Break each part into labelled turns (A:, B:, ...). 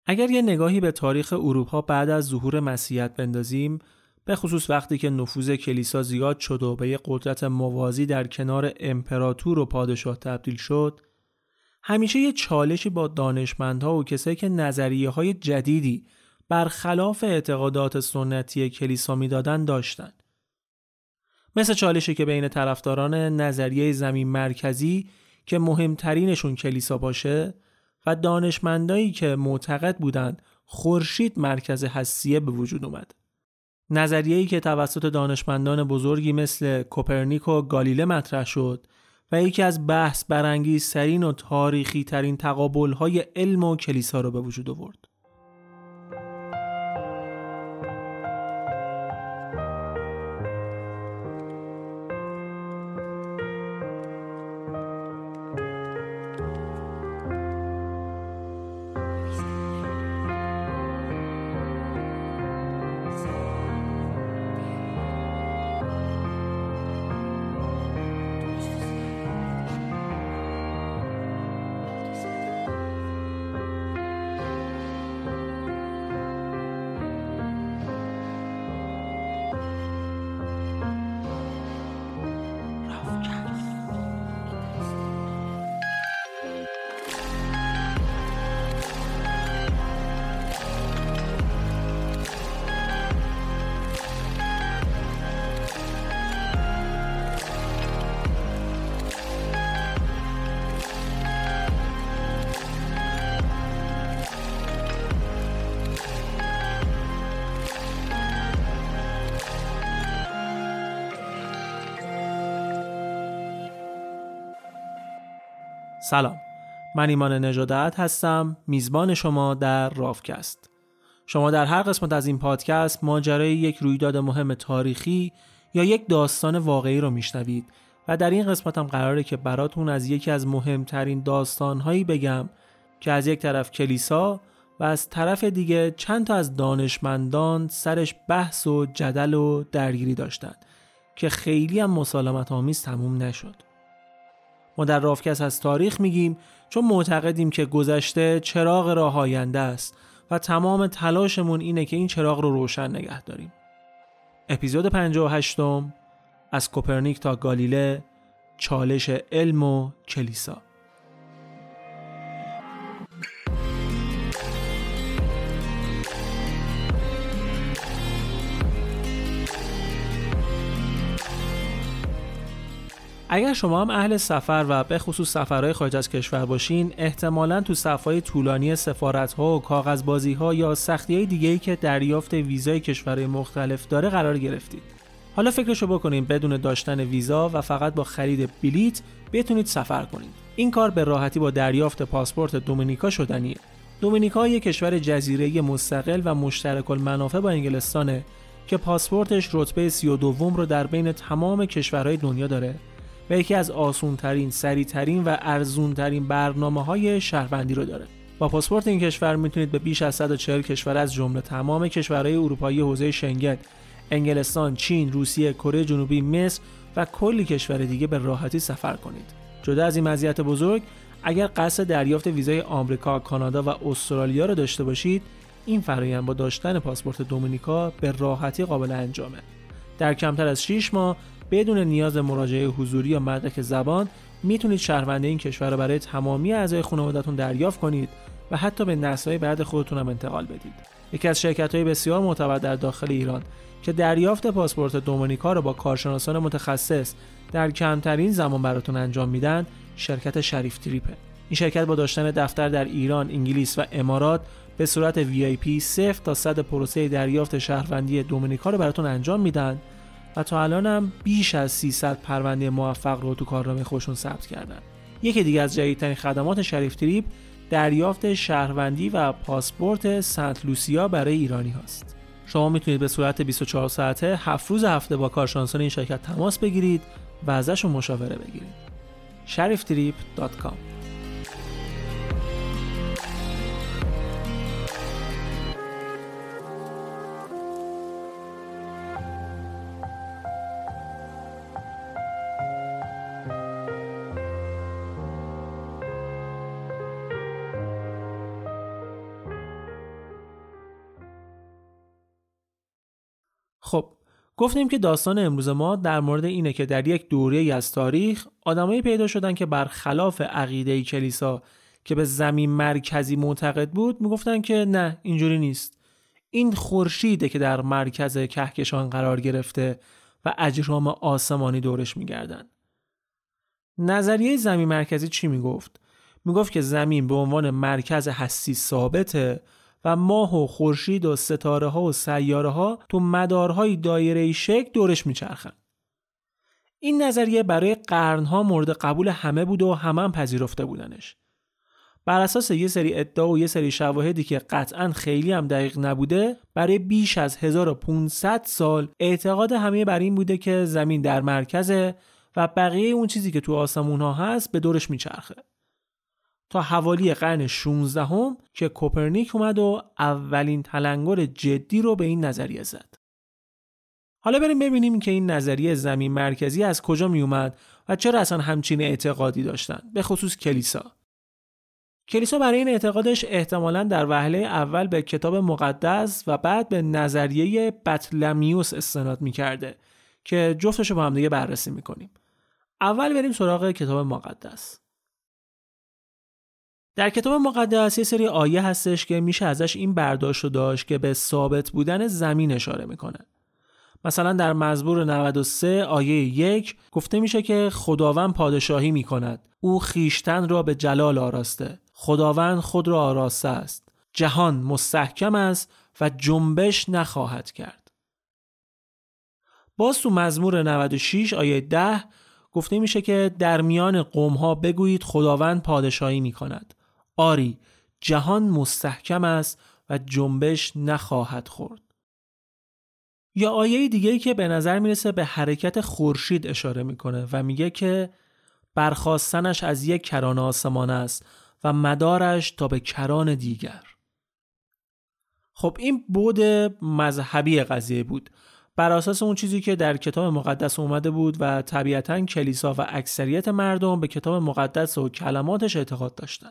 A: اگر یه نگاهی به تاریخ اروپا بعد از ظهور مسیحیت بندازیم، به خصوص وقتی که نفوذ کلیسا زیاد شد و به یه قدرت موازی در کنار امپراتور و پادشاه تبدیل شد، همیشه یه چالشی با دانشمندها و کسایی که نظریه‌های جدیدی برخلاف اعتقادات سنتی کلیسا میدادن داشتن. مثل چالشی که بین طرفداران نظریه زمین مرکزی که مهمترینشون کلیسا باشه و دانشمندایی که معتقد بودند خورشید مرکز هستیه به وجود اومد. نظریه‌ای که توسط دانشمندان بزرگی مثل کوپرنیک و گالیله مطرح شد و یکی از بحث برانگیزترین و تاریخی ترین تقابل‌های علم و کلیسا رو به وجود آورد. سلام، من ایمان نژادت هستم، میزبان شما در رافکست. شما در هر قسمت از این پادکست ماجرای یک رویداد مهم تاریخی یا یک داستان واقعی رو میشنوید و در این قسمت هم قراره که براتون از یکی از مهمترین داستانهایی بگم که از یک طرف کلیسا و از طرف دیگه چند تا از دانشمندان سرش بحث و جدل و درگیری داشتن که خیلی هم مسالمت آمیز تموم نشد. ما در رافکست از تاریخ میگیم چون معتقدیم که گذشته چراغ راه آینده است و تمام تلاشمون اینه که این چراغ رو روشن نگه داریم. اپیزود 58 از کوپرنیک تا گالیله، چالش علم و کلیسا. اگر شما هم اهل سفر و به خصوص سفرهای خارج از کشور باشین، احتمالاً تو صفهای طولانی سفارت‌ها و کاغذبازی‌ها یا سختی‌های دیگه‌ای که دریافت ویزای کشورهای مختلف داره قرار گرفتید. حالا فکرشو بکنین بدون داشتن ویزا و فقط با خرید بلیت بتونید سفر کنید. این کار به راحتی با دریافت پاسپورت دومینیکا شدنیه. دومینیکا یک کشور جزیره‌ای مستقل و مشترک المنافع با انگلستانه که پاسپورتش رتبه 32 رو در بین تمام کشورهای دنیا داره و یکی از آسون‌ترین، سریع‌ترین و ارزون‌ترین برنامه‌های شهروندی رو داره. با پاسپورت این کشور میتونید به بیش از 140 کشور از جمله تمام کشورهای اروپایی حوزه شنگن، انگلستان، چین، روسیه، کره جنوبی، مصر و کلی کشور دیگه به راحتی سفر کنید. جدا از این مزیت بزرگ، اگر قصد دریافت ویزای آمریکا، کانادا و استرالیا رو داشته باشید، این فرآیند با داشتن پاسپورت دومینیکا به راحتی قابل انجامه. در کمتر از 6 ماه بدون نیاز مراجعه حضوری یا مدرک زبان میتونید شهروندی این کشور رو برای تمامی اعضای خانواده‌تون دریافت کنید و حتی به نسل‌های بعد خودتون هم انتقال بدید. یکی از شرکت‌های بسیار معتبر در داخل ایران که دریافت پاسپورت دومینیکا رو با کارشناسان متخصص در کمترین زمان براتون انجام میدن، شرکت شریف تریپه. این شرکت با داشتن دفتر در ایران، انگلیس و امارات به صورت VIP 0 تا 100 پروسه دریافت شهروندی دومینیکا رو براتون انجام میدن و تا الان هم بیش از 300 پرونده موفق رو تو کارنامه خودشون ثبت کردن. یکی دیگه از جدیدترین خدمات شریف تریپ دریافت شهروندی و پاسپورت سنت لوسیا برای ایرانی هاست. شما میتونید به صورت 24 ساعته 7 روز هفته با کارشناسان این شرکت تماس بگیرید و ازشون مشاوره بگیرید. shariftrip.com گفتیم که داستان امروز ما در مورد اینه که در یک دوره‌ای از تاریخ آدمایی پیدا شدن که برخلاف عقیده کلیسا که به زمین مرکزی معتقد بود میگفتن که نه اینجوری نیست. این خورشیده که در مرکز کهکشان قرار گرفته و اجرام آسمانی دورش میگردن. نظریه زمین مرکزی چی میگفت؟ میگفت که زمین به عنوان مرکز هستی ثابته و ماه و خورشید و ستاره ها و سیاره ها تو مدارهای دایره‌ای شکل دورش میچرخن. این نظریه برای قرنها مورد قبول همه بود و همه هم پذیرفته بودنش. بر اساس یه سری ادعا و یه سری شواهدی که قطعاً خیلی هم دقیق نبوده، برای بیش از 1500 سال اعتقاد همه بر این بوده که زمین در مرکزه و بقیه اون چیزی که تو آسمون ها هست به دورش میچرخه. تا حوالی قرن 16 که کوپرنیک اومد و اولین تلنگر جدی رو به این نظریه زد. حالا بریم ببینیم که این نظریه زمین مرکزی از کجا می اومد و چرا اصلا همچین اعتقادی داشتن، به خصوص کلیسا. کلیسا برای این اعتقادش احتمالاً در وهله اول به کتاب مقدس و بعد به نظریه بطلمیوس استناد می‌کرده که جفتشو با هم دیگه بررسی می‌کنیم. اول بریم سراغ کتاب مقدس. در کتاب مقدس یه سری آیه هستش که میشه ازش این برداشت رو داشت که به ثابت بودن زمین اشاره میکنه. مثلا در مزمور 93 آیه 1 گفته میشه که خداوند پادشاهی میکند، او خیشتن را به جلال آراسته، خداوند خود را آراسته است، جهان مستحکم است و جنبش نخواهد کرد. باز تو مزمور 96 آیه 10 گفته میشه که در میان قوم‌ها بگویید خداوند پادشاهی میکند، آری جهان مستحکم است و جنبش نخواهد خورد. یا آیه دیگه‌ای که به نظر میرسه به حرکت خورشید اشاره میکنه و میگه که برخاستنش از یک کران آسمان است و مدارش تا به کران دیگر. خب این بعد مذهبی قضیه بود، بر اساس اون چیزی که در کتاب مقدس اومده بود و طبیعتاً کلیسا و اکثریت مردم به کتاب مقدس و کلماتش اعتقاد داشتن.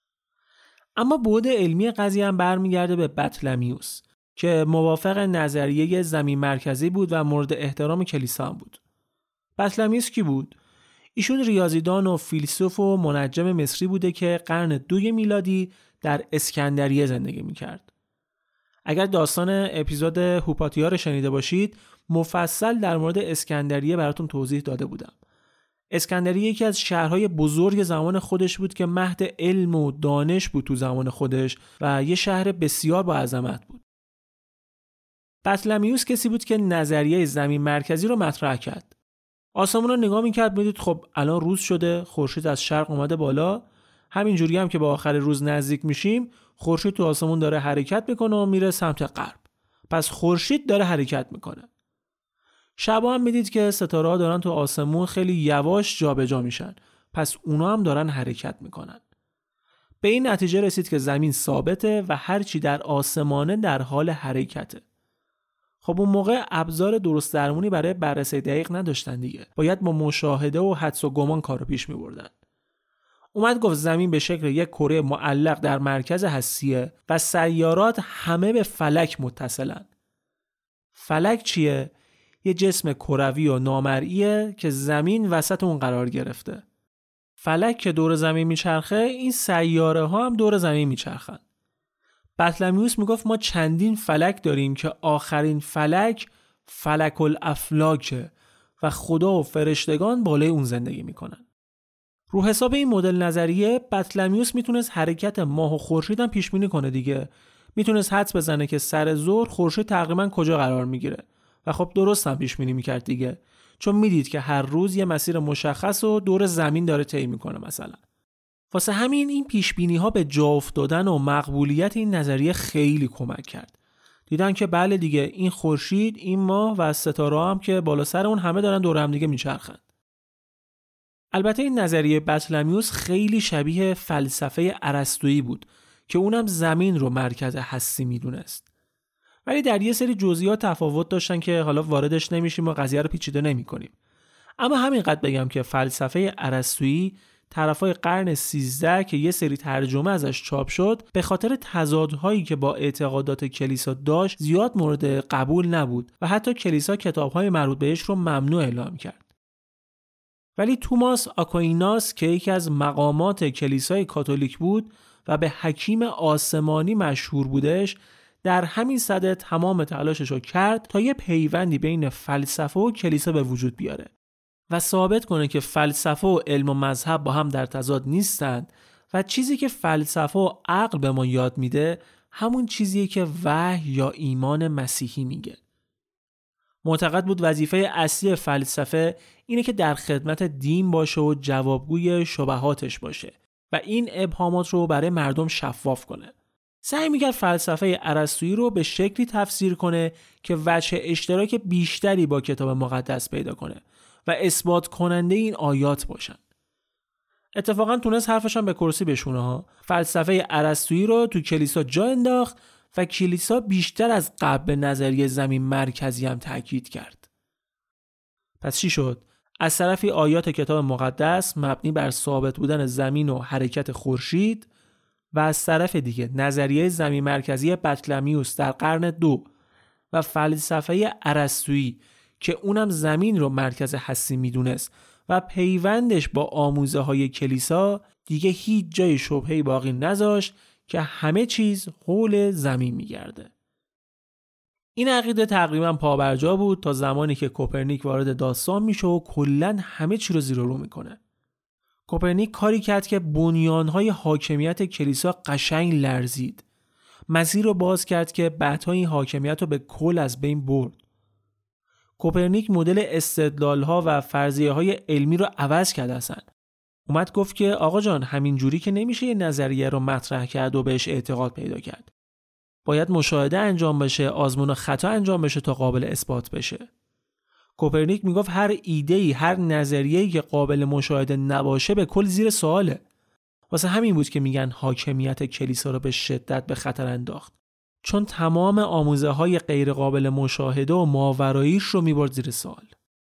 A: اما بعد علمی قضیه هم برمیگرده به بطلمیوس که موافق نظریه زمین مرکزی بود و مورد احترام کلیسا هم بود. بطلمیوس کی بود؟ ایشون ریاضیدان و فیلسوف و منجم مصری بوده که قرن 2 میلادی در اسکندریه زندگی میکرد. اگر داستان اپیزود هوپاتیا رو شنیده باشید، مفصل در مورد اسکندریه براتون توضیح داده بودم. اسکندریه یکی از شهرهای بزرگ زمان خودش بود که مهد علم و دانش بود تو زمان خودش و یه شهر بسیار با عظمت بود. بطلمیوس کسی بود که نظریه زمین مرکزی رو مطرح کرد. آسمون رو نگاه می‌کرد، می‌دید خب الان روز شده، خورشید از شرق اومده بالا، همینجوری هم که با آخر روز نزدیک میشیم، خورشید تو آسمون داره حرکت میکنه و میره سمت غرب. پس خورشید داره حرکت میکنه. شبا هم میدید که ستاره‌ها دارن تو آسمون خیلی یواش جابجا میشن. پس اونا هم دارن حرکت میکنن. به این نتیجه رسید که زمین ثابته و هر چی در آسمانه در حال حرکته. خب اون موقع ابزار درست درمونی برای بررسی دقیق نداشتن دیگه. باید با مشاهده و حدس و گمان کارو پیش میبردن. اومد گفت زمین به شکل یک کره معلق در مرکز هستیه و سیارات همه به فلک متصلن. فلک چیه؟ یه جسم کروی و نامرئیه که زمین وسط اون قرار گرفته. فلک که دور زمین میچرخه، این سیاره ها هم دور زمین میچرخن. بطلمیوس میگفت ما چندین فلک داریم که آخرین فلک فلک الافلاکه و خدا و فرشتگان بالای اون زندگی میکنن. رو حساب این مدل نظریه بطلمیوس میتونست حرکت ماه و خورشید هم پیش بینی کنه دیگه. میتونست حدس بزنه که سر ظهر خورشید تقریبا کجا قرار میگیره و خب درست هم پیش بینی میکرد دیگه، چون میدید که هر روز یه مسیر مشخص و دور زمین داره طی میکنه مثلا. واسه همین این پیش بینی ها به جا افتادن و مقبولیت این نظریه خیلی کمک کرد. دیدن که بله دیگه، این خورشید، این ماه و ستاره هم که بالا سر اون همه دارن دور هم دیگه میچرخن. البته این نظریه بطلمیوس خیلی شبیه فلسفه ارسطویی بود که اونم زمین رو مرکز هستی میدونست. ولی در یه سری جزئیات تفاوت داشتن که حالا واردش نمیشیم و قضیه رو پیچیده نمیکنیم. اما همینقدر بگم که فلسفه ارسطویی طرفای قرن 13 که یه سری ترجمه ازش چاپ شد به خاطر تضادهایی که با اعتقادات کلیسا داشت زیاد مورد قبول نبود و حتی کلیسا کتاب‌های مربوط بهش رو ممنوع اعلام کرد. ولی توماس آکویناس که یکی از مقامات کلیسای کاتولیک بود و به حکیم آسمانی مشهور بودش، در همین سده تمام تلاشش رو کرد تا یه پیوندی بین فلسفه و کلیسا به وجود بیاره و ثابت کنه که فلسفه و علم و مذهب با هم در تضاد نیستند و چیزی که فلسفه و عقل به ما یاد میده همون چیزیه که وحی یا ایمان مسیحی میگه. معتقد بود وظیفه اصلی فلسفه اینه که در خدمت دین باشه و جوابگوی شبهاتش باشه و این ابهامات رو برای مردم شفاف کنه. سعی میکرد فلسفه ارسطویی رو به شکلی تفسیر کنه که وجه اشتراک بیشتری با کتاب مقدس پیدا کنه و اثبات کننده این آیات باشن. اتفاقا تونست حرفش هم به کرسی بشونه ها. فلسفه ارسطویی رو تو کلیسا جا انداخت و کلیسا بیشتر از قبل به نظریه زمین مرکزی هم تاکید کرد. پس چی شد؟ از طرفی آیات کتاب مقدس مبنی بر ثابت بودن زمین و حرکت خورشید و از طرف دیگه نظریه زمین مرکزی بطلمیوس در قرن 2 و فلسفه ارسطویی که اونم زمین رو مرکز هستی میدونست و پیوندش با آموزه های کلیسا، دیگه هیچ جای شبهه‌ای باقی نذاشت که همه چیز حول زمین میگرده. این عقیده تقریبا پابرجا بود تا زمانی که کوپرنیک وارد داستان میشه و کلاً همه چی رو زیر و رو میکنه. کوپرنیک کاری کرد که بنیانهای حاکمیت کلیسا قشنگ لرزید. مسیر رو باز کرد که بعدها این حاکمیت رو به کل از بین برد. کوپرنیک مدل استدلال‌ها و فرضیه‌های علمی رو عوض کرد اصلا. اومد گفت که آقا جان همین جوری که نمیشه یه نظریه رو مطرح کرد و بهش اعتقاد پیدا کرد. باید مشاهده انجام بشه، آزمون و خطا انجام بشه تا قابل اثبات بشه. کوپرنیک میگفت هر ایده‌ای، هر نظریه‌ای که قابل مشاهده نباشه به کل زیر سواله. واسه همین بود که میگن حاکمیت کلیسا رو به شدت به خطر انداخت. چون تمام آموزه‌های غیر قابل مشاهده و ماوراییش رو میبرد زیر سوال.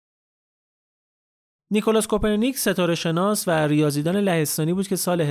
A: نیکولاس کوپرنیک ستاره شناس و ریاضیدان لهستانی بود که سال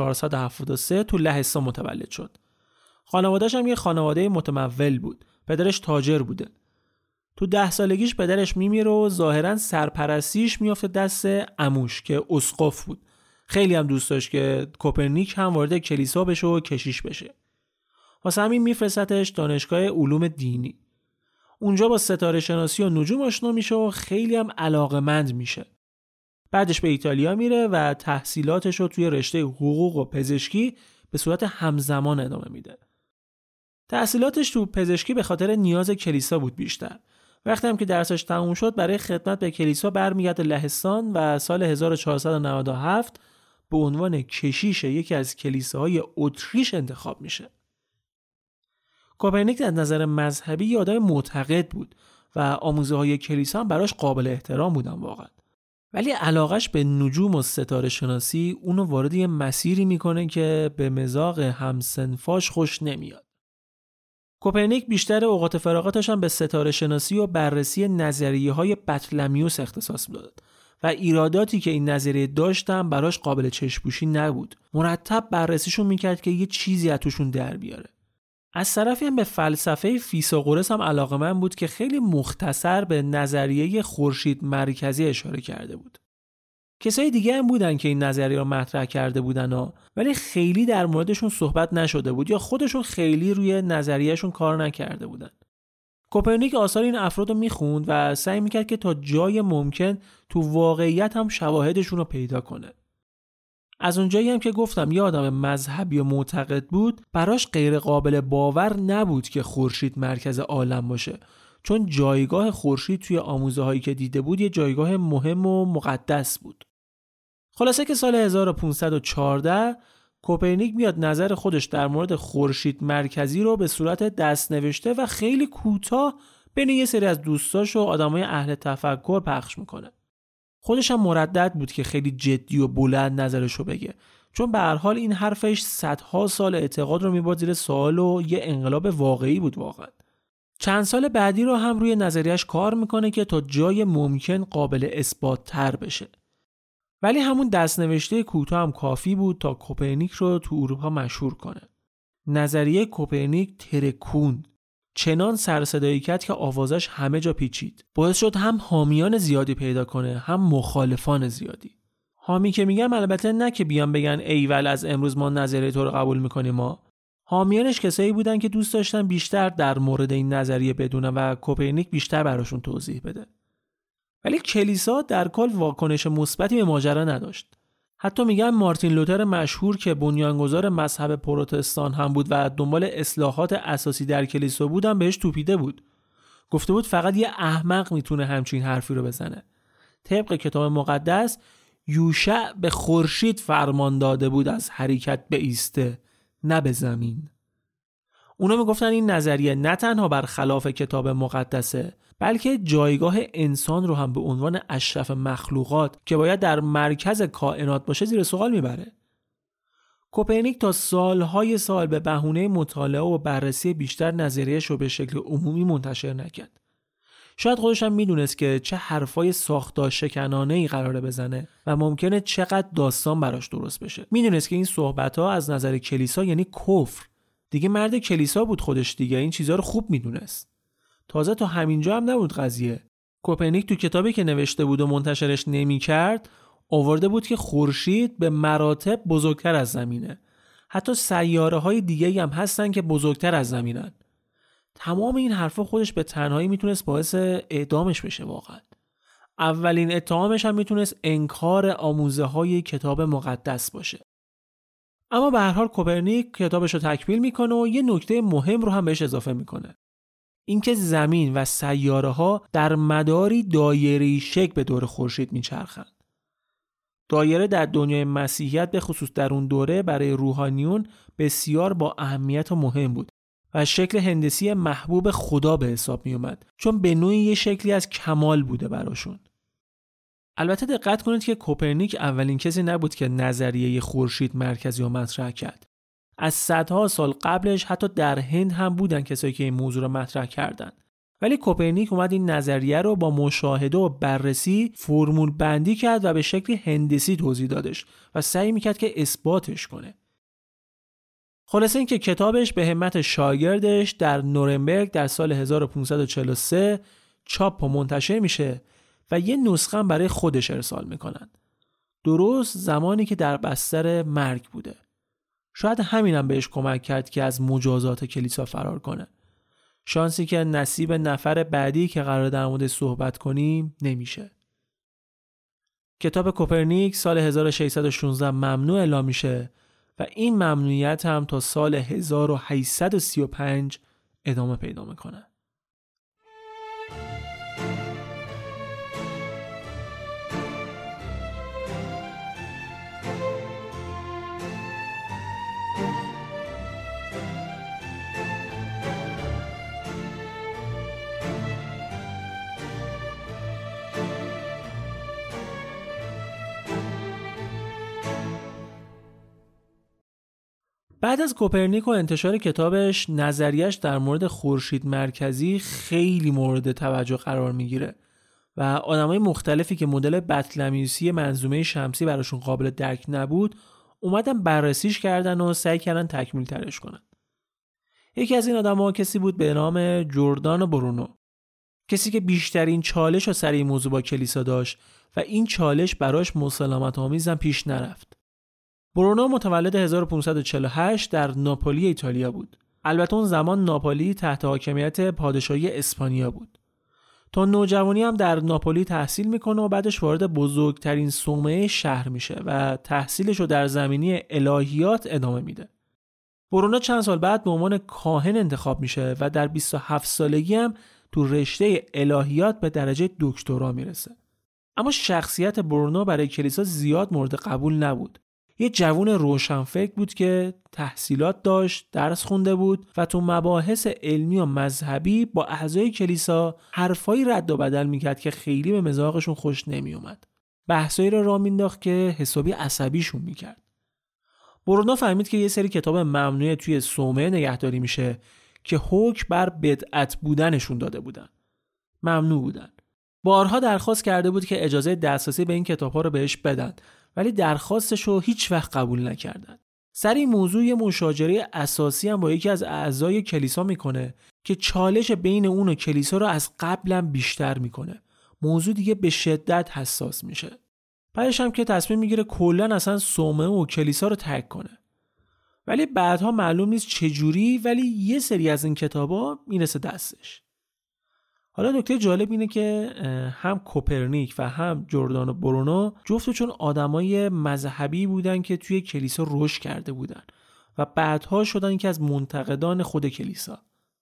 A: 1473 تو لهستان متولد شد. خانواده‌اش هم یه خانواده متمول بود. پدرش تاجر بوده. تو 10 سالگیش پدرش میمیره و ظاهراً سرپرستیش میافته دست عموش که اسقف بود. خیلی هم دوست داشت که کوپرنیک هم وارد کلیسا بشه و کشیش بشه. واسه همین میفرستتش دانشگاه علوم دینی. اونجا با ستاره شناسی و نجوم آشنا میشه و خیلی هم علاقه‌مند میشه. بعدش به ایتالیا میره و تحصیلاتش رو توی رشته حقوق و پزشکی به صورت همزمان ادامه میده. تحصیلاتش تو پزشکی به خاطر نیاز کلیسا بود بیشتر. وقتی هم که درسش تموم شد برای خدمت به کلیسا برمیگرده لهستان و سال 1497 به عنوان کشیش یکی از کلیساهای اتریش انتخاب میشه. کوپرنیک از نظر مذهبی یه آدم معتقد بود و آموزه‌های کلیسا هم براش قابل احترام بودن واقعا. ولی علاقش به نجوم و ستاره شناسی اونو وارد یه مسیری میکنه که به مذاق همسنفاش خوش نمیاد. کوپرنیک بیشتر اوقات فراغتش هم به ستاره شناسی و بررسی نظریه‌های بطلمیوس اختصاص میداد و ایراداتی که این نظریه داشتن براش قابل چشم‌پوشی نبود. مرتب بررسیشون میکرد که یه چیزی از توشون در بیاره. از طرفی هم به فلسفه فیثاغورس هم علاقه‌مند بود که خیلی مختصر به نظریه خورشید مرکزی اشاره کرده بود. کسای دیگه هم بودن که این نظریه رو مطرح کرده بودن ولی خیلی در موردشون صحبت نشده بود یا خودشون خیلی روی نظریهشون کار نکرده بودن. کوپرنیک آثار این افراد رو میخوند و سعی میکرد که تا جای ممکن تو واقعیت هم شواهدشون رو پیدا کنه. از اونجایی هم که گفتم یه آدم مذهبی و معتقد بود، براش غیر قابل باور نبود که خورشید مرکز عالم باشه، چون جایگاه خورشید توی آموزه هایی که دیده بود یه جایگاه مهم و مقدس بود. خلاصه که سال 1514 کوپرنیک میاد نظر خودش در مورد خورشید مرکزی رو به صورت دست نوشته و خیلی کوتاه بین یه سری از دوستاش و آدمای اهل تفکر پخش میکنه. خودش هم مردد بود که خیلی جدی و بلند نظرشو بگه، چون به هر حال این حرفش صدها سال اعتقاد رو میبرد زیر سوال و یه انقلاب واقعی بود واقعا. چند سال بعدی رو هم روی نظریش کار میکنه که تا جای ممکن قابل اثبات تر بشه. ولی همون دستنوشته کوتاه هم کافی بود تا کوپرنیک رو تو اروپا مشهور کنه. نظریه کوپرنیک ترکوند، چنان سرصدایی کرد که آوازش همه جا پیچید. باعث شد هم حامیان زیادی پیدا کنه هم مخالفان زیادی. حامی که میگم البته نه که بیان بگن ایول از امروز ما نظریه تو رو قبول میکنیم ما. حامیانش کسایی بودن که دوست داشتن بیشتر در مورد این نظریه بدونن و کوپرنیک بیشتر براشون توضیح بده. ولی کلیسا در کل واکنش مثبتی به ماجرا نداشت. حتی میگن مارتین لوتر مشهور که بنیانگذار مذهب پروتستان هم بود و دنبال اصلاحات اساسی در کلیسا بود هم بهش توپیده بود. گفته بود فقط یه احمق میتونه همچین حرفی رو بزنه. طبق کتاب مقدس یوشع به خورشید فرمان داده بود از حرکت بایسته، نه به زمین. اونا میگفتن این نظریه نه تنها برخلاف کتاب مقدسه، بلکه جایگاه انسان رو هم به عنوان اشرف مخلوقات که باید در مرکز کائنات باشه زیر سوال میبره. کوپرنیک تا سالهای سال به بهونه مطالعه و بررسی بیشتر نظریه‌اش رو به شکل عمومی منتشر نکرد. شاید خودش هم میدونست که چه حرفای ساختار شکنانه‌ای قراره بزنه و ممکنه چقدر داستان براش درست بشه. میدونست که این صحبت‌ها از نظر کلیسا یعنی کفر. دیگه مرد کلیسا بود خودش دیگه، این چیزا رو خوب میدونست. تازه تا همینجا هم نبود قضیه. کوپرنیک تو کتابی که نوشته بود و منتشرش نمی‌کرد، آورده بود که خورشید به مراتب بزرگتر از زمینه. حتی سیاره‌های دیگه‌ای هم هستن که بزرگتر از زمینن. تمام این حرفا خودش به تنهایی میتونست باعث اعدامش بشه واقعا. اولین اتهامش هم میتونست انکار آموزه‌های کتاب مقدس باشه. اما به هر حال کوپرنیک کتابش رو تکمیل میکنه و یه نکته مهم رو هم بهش اضافه میکنه. اینکه زمین و سیاره‌ها در مداری دایره‌ای شکل به دور خورشید میچرخند. دایره در دنیای مسیحیت به خصوص در اون دوره برای روحانیون بسیار با اهمیت و مهم بود و شکل هندسی محبوب خدا به حساب می اومد، چون به نوعی یه شکلی از کمال بوده براشون. البته دقت کنید که کوپرنیک اولین کسی نبود که نظریه خورشید مرکزی رو مطرح کرد. از صدها سال قبلش حتی در هند هم بودن کسایی که این موضوع رو مطرح کردن. ولی کوپرنیک اومد این نظریه رو با مشاهده و بررسی فرمول بندی کرد و به شکل هندسی توضیح دادش و سعی میکرد که اثباتش کنه. خلاصه این که کتابش به همت شاگردش در نورنبرگ در سال 1543 چاپ و منتشر میشه و یه نسخه هم برای خودش ارسال میکنن. درست زمانی که در بستر مرگ بوده. شاید همینم بهش کمک کرد که از مجازات کلیسا فرار کنه. شانسی که نصیب نفر بعدی که قرار در موردش صحبت کنیم نمیشه. کتاب کوپرنیک سال 1616 ممنوع اعلام میشه و این ممنوعیت هم تا سال 1835 ادامه پیدا میکنه. بعد از کوپرنیک و انتشار کتابش، نظریش در مورد خورشید مرکزی خیلی مورد توجه قرار میگیره و آدمای مختلفی که مدل بطلمیوسی منظومه شمسی براشون قابل درک نبود اومدن بررسیش کردن و سعی کردن تکمیل ترش کنن. یکی از این آدم‌ها کسی بود به نام جردانو برونو، کسی که بیشترین چالش و سر این موضوع با کلیسا داشت و این چالش براش مسالمت آمیزم پیش نرفت. برونو متولد 1548 در ناپولی ایتالیا بود. البته اون زمان ناپولی تحت حاکمیت پادشاهی اسپانیا بود. تا نوجوانی هم در ناپولی تحصیل میکنه و بعدش وارد بزرگترین صومعه شهر میشه و تحصیلش رو در زمینه الهیات ادامه میده. برونو چند سال بعد به عنوان کاهن انتخاب میشه و در 27 سالگی هم تو رشته الهیات به درجه دکترا میرسه. اما شخصیت برونو برای کلیسا زیاد مورد قبول نبود. یه جوون روشنفکر بود که تحصیلات داشت، درس خونده بود و تو مباحث علمی و مذهبی با اعضای کلیسا حرفایی رد و بدل میکرد که خیلی به مذاقشون خوش نمیومد. بحثایی رو راه مینداخت که حسابی عصبیشون میکرد. برونو فهمید که یه سری کتاب ممنوعه توی صومعه نگهداری میشه که حکم بر بدعت بودنشون داده بودن. ممنوع بودن. بارها درخواست کرده بود که اجازه دسترسی به این کتاب‌ها رو بهش بدن، ولی درخواستش رو هیچ وقت قبول نکردن. سر این موضوع یه مشاجره اساسی هم با یکی از اعضای کلیسا میکنه که چالش بین اون و کلیسا رو از قبلا بیشتر میکنه. موضوع دیگه به شدت حساس میشه. بعدش هم که تصمیم میگیره کلا اصلا صومعه و کلیسا رو ترک کنه. ولی بعدها معلوم نیست چجوری، ولی یه سری از این کتابا میرسه دستش. حالا نکته جالب اینه که هم کوپرنیک و هم جردانو برونو جفتشون آدمای مذهبی بودن که توی کلیسا رشد کرده بودن و بعدها شدن یکی از منتقدان خود کلیسا.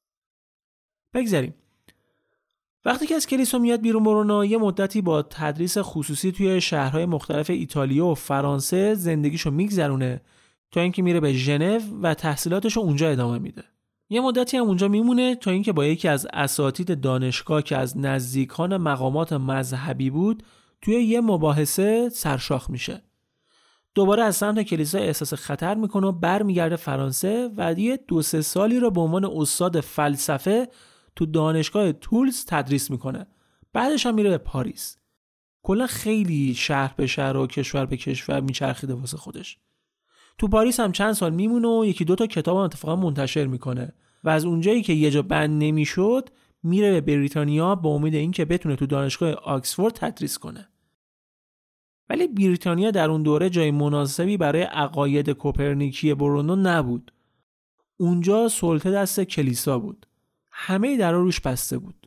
A: بگذاریم. وقتی که از کلیسا میاد بیرون، برونو یه مدتی با تدریس خصوصی توی شهرهای مختلف ایتالیا و فرانسه زندگیشو میگذرونه تا اینکه میره به ژنو و تحصیلاتشو اونجا ادامه میده. یه مدتی هم اونجا میمونه تا اینکه با یکی از اساتید دانشگاه که از نزدیکان مقامات مذهبی بود توی یه مباحثه سرشاخ میشه. دوباره از سمت کلیسا احساس خطر میکنه و برمیگرده فرانسه و یه 2-3 سالی رو به عنوان استاد فلسفه تو دانشگاه تولز تدریس میکنه. بعدش هم میره به پاریس. کلا خیلی شهر به شهر و کشور به کشور میچرخیده واسه خودش. تو پاریس هم چند سال میمونه و 1-2 تا کتاب هم اتفاقا منتشر میکنه و از اونجایی که یه جا بند نمیشد میره به بریتانیا با امید اینکه بتونه تو دانشگاه آکسفورد تدریس کنه. ولی بریتانیا در اون دوره جای مناسبی برای عقاید کوپرنیکی برونو نبود. اونجا سلطه دست کلیسا بود. همه درا روش بسته بود.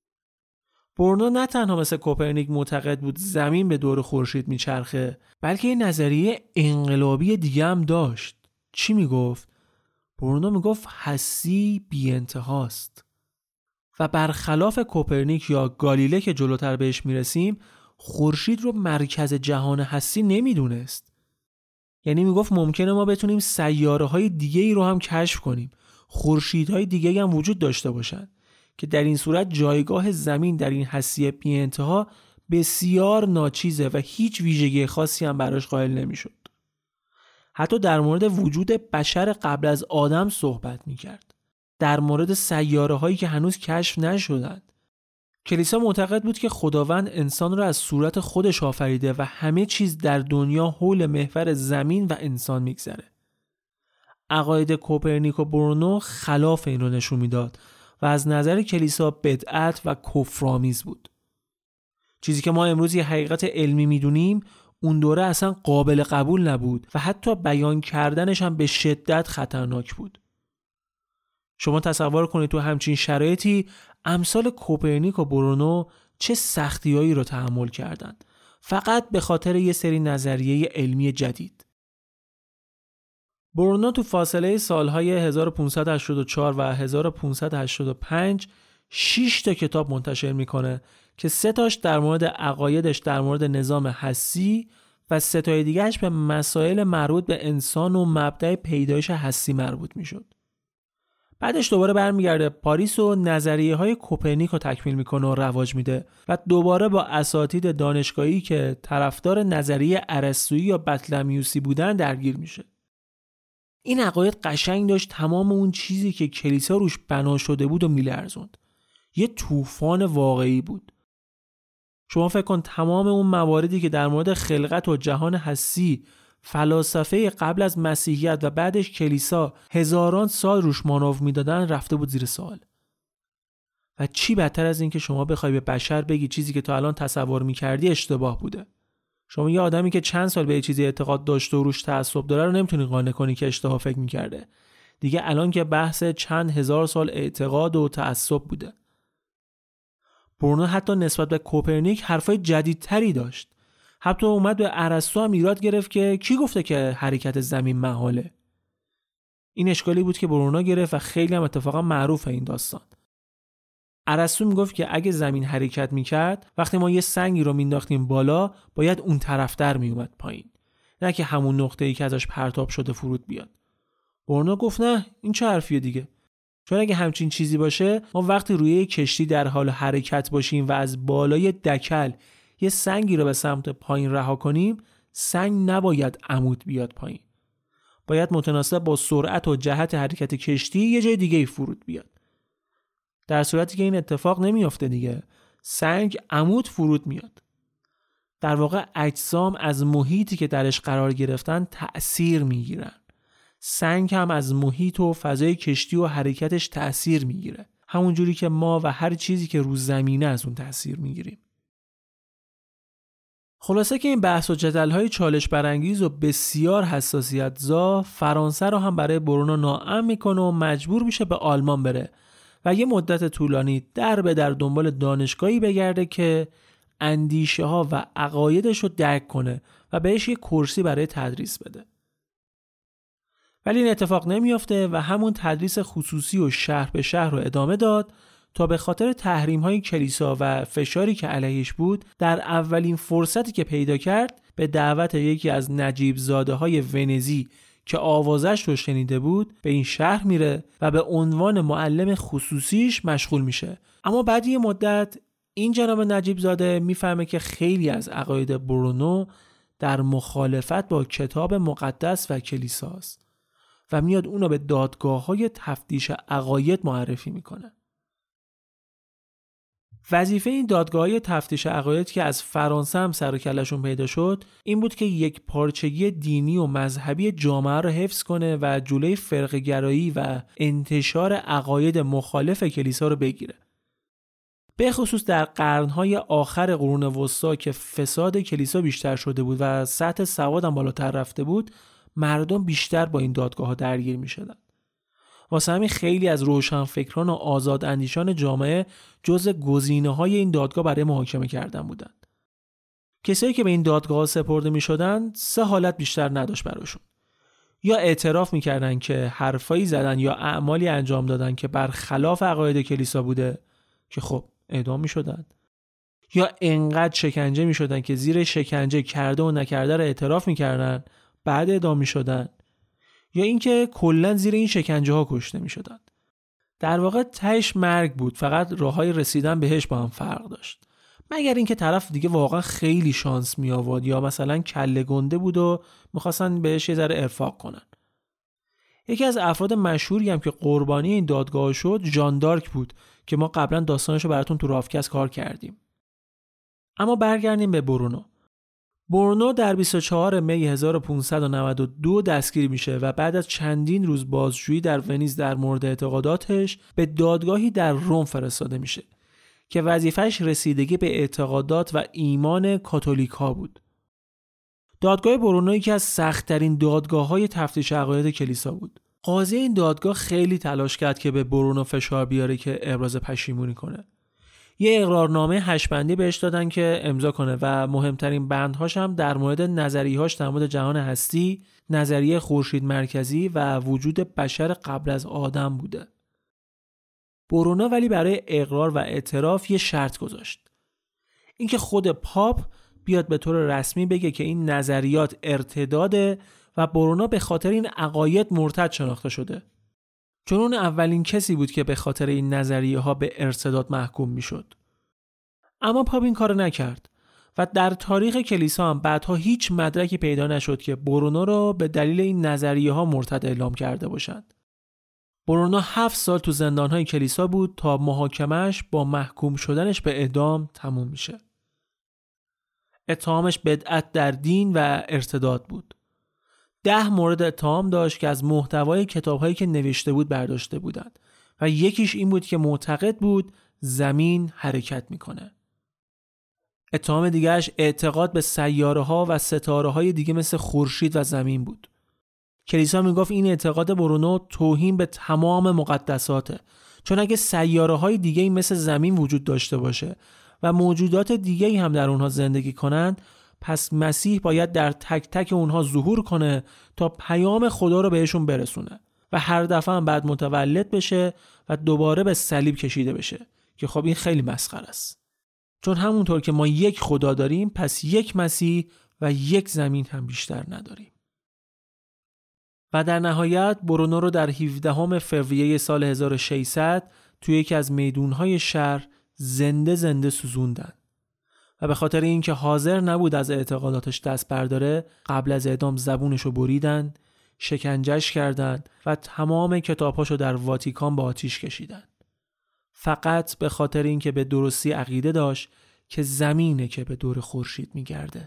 A: برونو نه تنها مثل کوپرنیک معتقد بود زمین به دور خورشید میچرخه، بلکه یه نظریه انقلابی دیگه هم داشت. چی میگفت؟ برونو میگفت هستی بی انتهاست. و برخلاف کوپرنیک یا گالیله که جلوتر بهش میرسیم، خورشید رو مرکز جهان هستی نمیدونست. یعنی میگفت ممکنه ما بتونیم سیاره‌های دیگه‌ای رو هم کشف کنیم، خورشیدهای دیگه‌ای هم وجود داشته باشن که در این صورت جایگاه زمین در این هستی بی انتها بسیار ناچیزه و هیچ ویژگی خاصی هم براش قائل نمیشد. حتی در مورد وجود بشر قبل از آدم صحبت میکرد. در مورد سیاره هایی که هنوز کشف نشدند. کلیسا معتقد بود که خداوند انسان را از صورت خودش آفریده و همه چیز در دنیا حول محور زمین و انسان میگذره. عقاید کوپرنیک و برونو خلاف این رو نشون میداد و از نظر کلیسا بدعت و کفرآمیز بود. چیزی که ما امروز یه حقیقت علمی میدونیم اون دوره اصلا قابل قبول نبود و حتی بیان کردنش هم به شدت خطرناک بود. شما تصور کنید تو همچین شرایطی امثال کوپرنیک و برونو چه سختی‌هایی رو تحمل کردند فقط به خاطر یه سری نظریه علمی جدید. برونو تو فاصله سالهای 1584 و 1585 6 تا کتاب منتشر میکنه که 3 تاش در مورد عقایدش در مورد نظام هستی و 3 تای دیگه‌اش به مسائل مربوط به انسان و مبدأ پیدایش هستی مربوط میشد. بعدش دوباره برمیگرده پاریس و نظریه‌های کوپرنیک رو تکمیل میکنه و رواج میده و دوباره با اساتید دانشگاهی که طرفدار نظریه ارسطویی یا بطلمیوسی بودن درگیر میشه. این عقاید قشنگ داشت تمام اون چیزی که کلیسا روش بنا شده بود و میلرزوند. یه طوفان واقعی بود. شما فکر کن تمام اون مواردی که در مورد خلقت و جهان هستی فلاسفه قبل از مسیحیت و بعدش کلیسا هزاران سال روش مانور میدادن رفته بود زیر سوال. و چی بدتر از این که شما بخوای به بشر بگی چیزی که تا الان تصور میکردی اشتباه بوده. شما یه آدمی که چند سال به یه چیزی اعتقاد داشته و روش تعصب داره رو نمیتونی قانع کنی که اشتباه فکر میکرده. دیگه الان که بحث چند هزار سال اعتقاد و تعصب بوده. برونو حتی نسبت به کوپرنیک حرفای جدیدتری داشت. حتی اومد به ارسطو هم ایراد گرفت که کی گفته که حرکت زمین محاله. این اشکالی بود که برونو گرفت و خیلی هم اتفاقا معروفه این داستان. ارسطو میگفت که اگه زمین حرکت میکرد وقتی ما یه سنگی رو مینداختیم بالا باید اون طرفتر میومد پایین، نه که همون نقطه‌ای که ازش پرتاب شده فرود بیاد. برونو گفت نه این چه حرفیه دیگه، چون اگه همچین چیزی باشه ما وقتی روی کشتی در حال حرکت باشیم و از بالای دکل یه سنگی رو به سمت پایین رها کنیم سنگ نباید عمود بیاد پایین، باید متناسب با سرعت و جهت حرکت کشتی یه جای دیگه فرود بیاد. در صورتی که این اتفاق نمیافته دیگه، سنگ عمود فرود میاد. در واقع اجسام از محیطی که درش قرار گرفتن تأثیر میگیرن. سنگ هم از محیط و فضای کشتی و حرکتش تأثیر میگیره. همون جوری که ما و هر چیزی که رو زمینه از اون تأثیر میگیریم. خلاصه که این بحث و جدل‌های چالش برانگیز و بسیار حساسیت‌زا فرانسه رو هم برای برونو ناامن میکنه و مجبور میشه به آلمان بره و یه مدت طولانی در به در دنبال دانشگاهی بگرده که اندیشه ها و عقایدش رو درک کنه و بهش یه کرسی برای تدریس بده. ولی این اتفاق نمیافته و همون تدریس خصوصی و شهر به شهر رو ادامه داد تا به خاطر تحریم‌های کلیسا و فشاری که علیهش بود در اولین فرصتی که پیدا کرد به دعوت یکی از نجیب زاده‌های ونزی که آوازش رو شنیده بود به این شهر میره و به عنوان معلم خصوصیش مشغول میشه. اما بعد یه مدت این جناب نجیب زاده میفهمه که خیلی از عقاید برونو در مخالفت با کتاب مقدس و کلیساست و میاد اونو به دادگاه‌های تفتیش عقاید معرفی میکنه. وظیفه این دادگاه‌های تفتیش عقاید که از فرانسه هم سر و کله‌شون پیدا شد این بود که یک پارچگی دینی و مذهبی جامعه رو حفظ کنه و جلوی فرقه‌گرایی و انتشار عقاید مخالف کلیسا رو بگیره. به خصوص در قرن‌های آخر قرون وسطی که فساد کلیسا بیشتر شده بود و سطح سواد هم بالاتر رفته بود، مردم بیشتر با این دادگاه‌ها درگیر می‌شدن. واسه همین خیلی از روشنفکران و آزاد اندیشان جامعه جزء گزینه‌های این دادگاه برای محاکمه کردن بودند. کسایی که به این دادگاه سپرده می‌شدن سه حالت بیشتر نداشت براشون. یا اعتراف می‌کردن که حرفایی زدن یا اعمالی انجام دادن که برخلاف عقاید کلیسا بوده که خب اعدام می‌شدن. یا انقدر شکنجه می‌شدن که زیر شکنجه کرده و نکرده رو اعتراف می‌کردن بعد اعدام می‌شدن. یا اینکه کلا زیر این شکنجه ها کشته می شدن. در واقع تهش مرگ بود، فقط راههای رسیدن بهش با هم فرق داشت. مگر اینکه طرف دیگه واقعا خیلی شانس می آورد یا مثلا کله گنده بود و میخواستن بهش یه ذره ارفاق کنن. یکی از افراد مشهوری هم که قربانی این دادگاه شد ژان دارک بود که ما قبلا داستانشو براتون تو رافکست کار کردیم. اما برگردیم به برونو. برونو در 24 می 1592 دستگیر میشه و بعد از چندین روز بازجویی در ونیز در مورد اعتقاداتش به دادگاهی در روم فرستاده میشه که وظیفه‌اش رسیدگی به اعتقادات و ایمان کاتولیک ها بود. دادگاه برونو یکی از سخت‌ترین دادگاه‌های تفتیش عقاید کلیسا بود. قاضی این دادگاه خیلی تلاش کرد که به برونو فشار بیاره که ابراز پشیمونی کنه. یه اقرارنامه 8 بندی بهش دادن که امضا کنه و مهمترین بندهاش هم در مورد نظریه‌هاش در مورد جهان هستی، نظریه خورشید مرکزی و وجود بشر قبل از آدم بوده. برونو ولی برای اقرار و اعتراف یه شرط گذاشت. اینکه خود پاپ بیاد به طور رسمی بگه که این نظریات ارتداده و برونو به خاطر این عقاید مرتد شناخته شده. چون اون اولین کسی بود که به خاطر این نظریه ها به ارتداد محکوم می شد. اما پاپ این کار نکرد و در تاریخ کلیسا هم بعدها هیچ مدرکی پیدا نشد که برونو رو به دلیل این نظریه ها مرتد اعلام کرده باشند. برونو 7 سال تو زندانهای کلیسا بود تا محاکمش با محکوم شدنش به اعدام تموم میشه. اتهامش بدعت در دین و ارتداد بود. 10 مورد اتهام داشت که از محتوای کتاب‌هایی که نوشته بود برداشته بودند و یکیش این بود که معتقد بود زمین حرکت میکنه. اتهام دیگرش اعتقاد به سیاره‌ها و ستاره‌های دیگه مثل خورشید و زمین بود. کلیسا میگفت این اعتقاد برونو توهین به تمام مقدساته، چون اگه سیاره‌های دیگه‌ای مثل زمین وجود داشته باشه و موجودات دیگه‌ای هم در اونها زندگی کنند، پس مسیح باید در تک تک اونها ظهور کنه تا پیام خدا رو بهشون برسونه و هر دفعه هم بعد متولد بشه و دوباره به صلیب کشیده بشه که خب این خیلی مسخره است. چون همونطور که ما یک خدا داریم پس یک مسیح و یک زمین هم بیشتر نداریم. و در نهایت برونو رو در 17 فوریه سال 1600 توی یکی از میدونهای شهر زنده سوزوندن و به خاطر اینکه حاضر نبود از اعتقاداتش دست برداره قبل از اعدام زبونشو بریدن، شکنجهش کردند و تمام کتابهاشو در واتیکان به آتیش کشیدن. فقط به خاطر اینکه به درستی عقیده داشت که زمینه که به دور خورشید میگرده.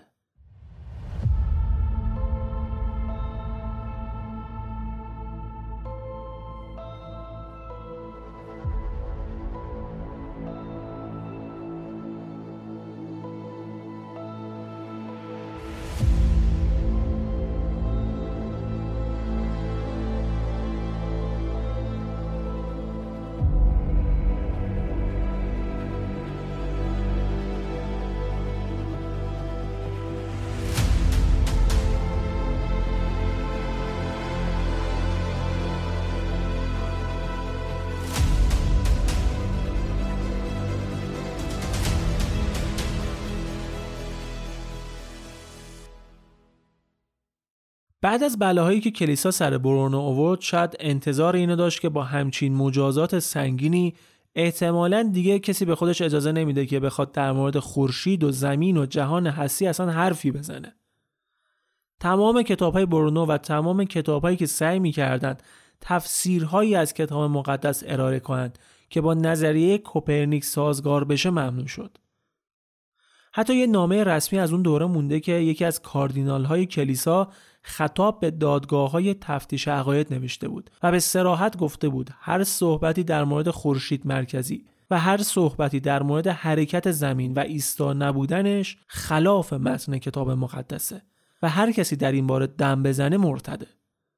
A: بعد از بلاهایی که کلیسا سر برونو آورد، شاید انتظار اینو داشت که با همچین مجازات سنگینی احتمالاً دیگه کسی به خودش اجازه نمیده که بخواد در مورد خورشید و زمین و جهان هستی اصلا حرفی بزنه. تمام کتاب‌های برونو و تمام کتاب‌هایی که سعی می‌کردند تفسیرهایی از کتاب مقدس ارائه کنند که با نظریه کوپرنیک سازگار بشه ممنوع شد. حتی یه نامه رسمی از اون دوره مونده که یکی از کاردینال‌های کلیسا خطاب به دادگاه‌های تفتیش عقاید نوشته بود و به صراحت گفته بود هر صحبتی در مورد خورشید مرکزی و هر صحبتی در مورد حرکت زمین و ایستا نبودنش خلاف متن کتاب مقدسه و هر کسی در این باره دم بزنه مرتده.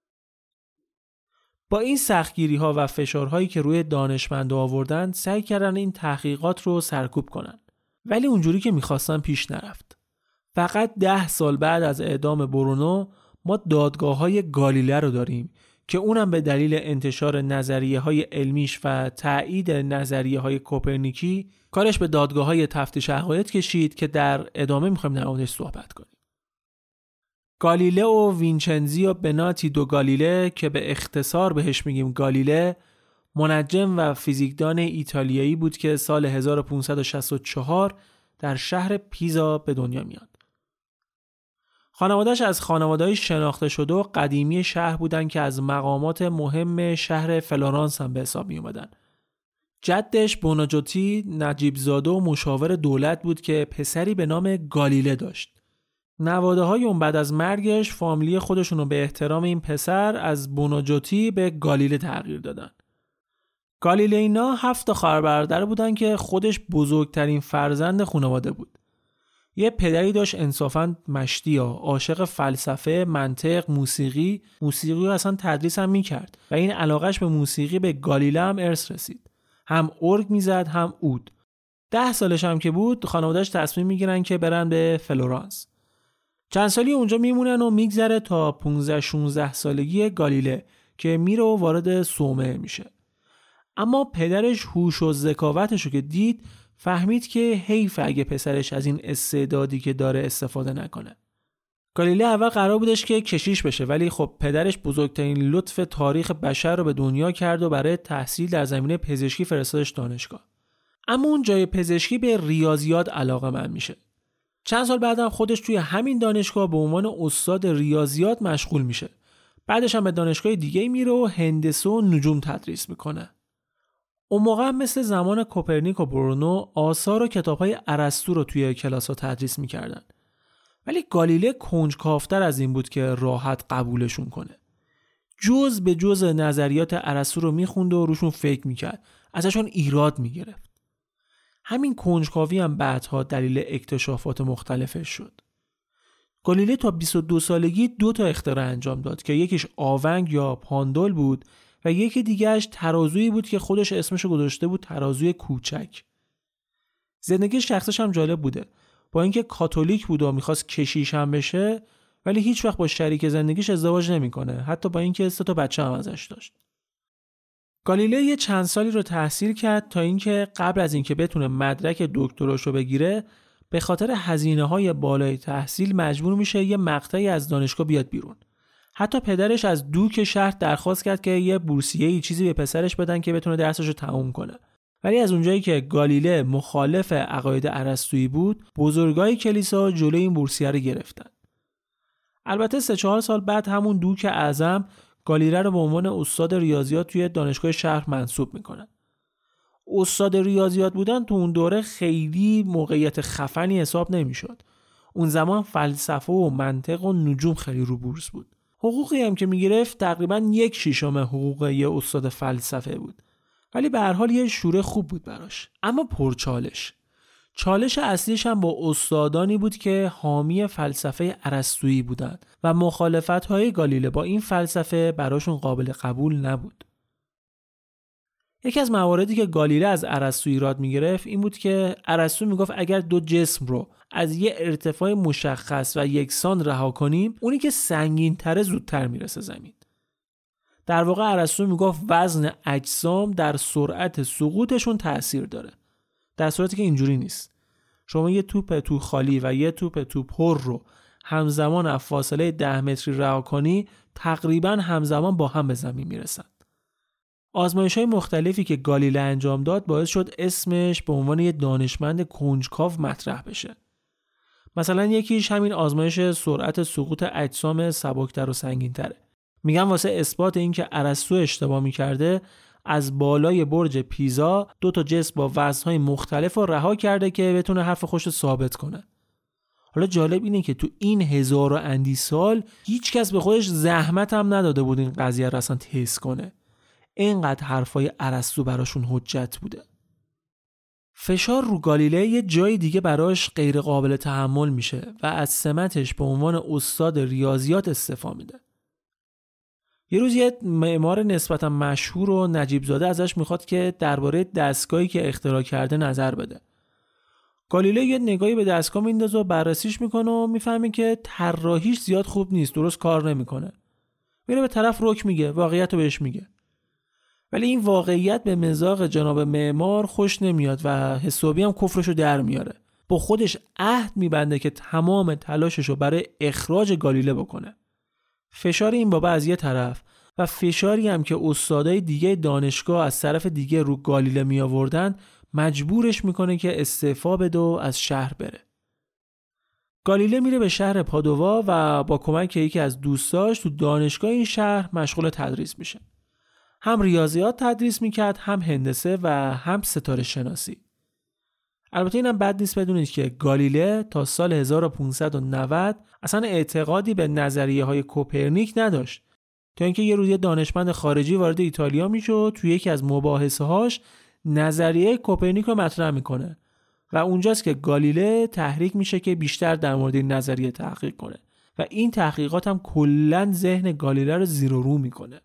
A: با این سختگیری‌ها و فشارهایی که روی دانشمندا آوردن، سعی کردن این تحقیقات رو سرکوب کنن، ولی اونجوری که می‌خواستن پیش نرفت. فقط 10 سال بعد از اعدام برونو ما دادگاه‌های گالیله رو داریم که اونم به دلیل انتشار نظریه‌های علمیش و تایید نظریه‌های کوپرنیکی کارش به دادگاه‌های تفتیش عقاید کشید که در ادامه می‌خوایم در موردش صحبت کنیم. گالیله و وینچنزیو بناتی دو گالیله که به اختصار بهش میگیم گالیله، منجم و فیزیکدان ایتالیایی بود که سال 1564 در شهر پیزا به دنیا میاد. خانواده‌اش از خانواده‌های شناخته شده و قدیمی شهر بودن که از مقامات مهم شهر فلورانس هم به حساب می اومدن. جدش بوناجوتی نجیب زاده و مشاور دولت بود که پسری به نام گالیله داشت. نواده‌های اون بعد از مرگش فامیلی خودشونو به احترام این پسر از بوناجوتی به گالیله تغییر دادن. گالیله اینا 7 خواهر برادر بودن که خودش بزرگترین فرزند خانواده بود. یه پدری داشت انصافاً مشتی عاشق فلسفه، منطق، موسیقی رو اصلا تدریس هم میکرد و این علاقش به موسیقی به گالیله هم ارث رسید. هم ارگ میزد هم عود. 10 سالش هم که بود خانواده‌اش تصمیم میگیرن که برن به فلورانس. چند سالی اونجا میمونن و میگذره تا 15-16 سالگی گالیله که میره و وارد صومعه میشه. اما پدرش هوش و ذکاوتش رو که دید فهمید که حیف اگه پسرش از این استعدادی که داره استفاده نکنه. گالیله اول قرار بودش که کشیش بشه، ولی خب پدرش بزرگترین لطف تاریخ بشر رو به دنیا کرد و برای تحصیل در زمینه پزشکی فرستادش دانشگاه. اما اون جای پزشکی به ریاضیات علاقه‌مند میشه. چند سال بعدم خودش توی همین دانشگاه به عنوان استاد ریاضیات مشغول میشه. بعدش هم به دانشگاه دیگه میره و هندسه و نجوم تدریس میکنه. اون موقع مثل زمان کوپرنیک و برونو آثار و کتاب‌های ارسطو رو توی کلاس‌ها تدریس می‌کردن. ولی گالیله کنجکاوتر از این بود که راحت قبولشون کنه. جز به جز نظریات ارسطو رو می‌خوند و روشون فکر می‌کرد. ازشون ایراد می‌گرفت. همین کنجکاوی هم بعدها دلیل اکتشافات مختلفش شد. گالیله تا 22 سالگی 2 تا اختراع انجام داد که یکیش آونگ یا پاندول بود و یکی دیگهش ترازویی بود که خودش اسمشو گذاشته بود ترازوی کوچک. زندگی شخصش هم جالب بوده. با اینکه کاتولیک بود و میخواست کشیش هم بشه، ولی هیچ وقت با شریک زندگیش ازدواج نمیکنه، حتی با اینکه 3 تا بچه هم ازش داشت. گالیله یه چند سالی رو تحصیل کرد تا اینکه قبل از اینکه بتونه مدرک دکتراشو بگیره، به خاطر هزینه‌های بالای تحصیل مجبور میشه یه مقطعی از دانشگاه بیاد بیرون. حتی پدرش از دوک شهر درخواست کرد که یه بورسیه‌ای چیزی به پسرش بدن که بتونه درسشو تموم کنه. ولی از اونجایی که گالیله مخالف عقاید ارسطویی بود، بزرگای کلیسا جلوی این بورسیه رو گرفتن. البته 3-4 سال بعد همون دوک اعظم گالیله رو به عنوان استاد ریاضیات توی دانشگاه شهر منصوب میکنن. استاد ریاضیات بودن تو اون دوره خیلی موقعیت خفنی حساب نمیشد. اون زمان فلسفه و منطق و نجوم خیلی رو بورس بود. حقوقی هم که میگرفت تقریبا 1/6 حقوق یه استاد فلسفه بود. ولی به هر حال یه شوره خوب بود براش، اما پرچالش. چالش اصلیش هم با استادانی بود که حامی فلسفه ارسطویی بودند و مخالفت‌های گالیله با این فلسفه براشون قابل قبول نبود. یکی از مواردی که گالیله از ارسطو ایراد میگرفت این بود که ارسطو میگفت اگر دو جسم رو از یه ارتفاع مشخص و یکسان رها کنیم، اونی که سنگین‌تره زودتر میرسه زمین. در واقع ارسطو میگفت وزن اجسام در سرعت سقوطشون تأثیر داره، در صورتی که اینجوری نیست. شما یه توپ خالی و یه توپ پر رو همزمان از فاصله 10 متری رها کنی، تقریبا همزمان با هم به زمین میرسن. آزمایش‌های مختلفی که گالیله انجام داد باعث شد اسمش به عنوان یه دانشمند کنجکاو مطرح بشه. مثلا یکیش همین آزمایش سرعت سقوط اجسام سبکتر و سنگین‌تره. میگن واسه اثبات این که ارسطو اشتباه می‌کرده، از بالای برج پیزا 2 جسم با وزن‌های مختلف رو رها کرده که بتونه حرف خودش رو ثابت کنه. حالا جالب اینه که تو این 1000 و اندی سال هیچ کس به خودش زحمت هم نداده بود این قضیه رو اصلا تست کنه. اینقدر حرفای ارسطو براشون حجت بوده. فشار رو گالیله یه جای دیگه براش غیر قابل تحمل میشه و از سمتش به عنوان استاد ریاضیات استعفا میده. یه روز یه معمار نسبتا مشهور و نجیب زاده ازش میخواد که درباره دستگاهی که اختراع کرده نظر بده. گالیله یه نگاهی به دستگاه میندازه و بررسیش میکنه و میفهمه که طراحیش زیاد خوب نیست، درست کار نمیکنه. میره به طرف رک میگه، واقعیت رو بهش میگه. ولی این واقعیت به مذاق جناب معمار خوش نمیاد و حسابی هم کفرشو در میاره. با خودش عهد میبنده که تمام تلاششو برای اخراج گالیله بکنه. فشار این بابا از یه طرف و فشاری هم که استادای دیگه دانشگاه از طرف دیگه رو گالیله می آوردن مجبورش میکنه که استعفا بده و از شهر بره. گالیله میره به شهر پادووا و با کمک یکی از دوستاش تو دانشگاه این شهر مشغول تدریس میشه. هم ریاضیات تدریس میکرد، هم هندسه و هم ستاره شناسی. البته اینم بد نیست بدونید که گالیله تا سال 1590 اصلا اعتقادی به نظریه های کوپرنیک نداشت، تا اینکه یه روز یه دانشمند خارجی وارد ایتالیا میشه و توی یکی از مباحثه هاش نظریه کوپرنیک رو مطرح میکنه و اونجاست که گالیله تحریک میشه که بیشتر در مورد این نظریه تحقیق کنه و این تحقیقات هم کلاً ذهن گالیله رو زیر و رو میکنه.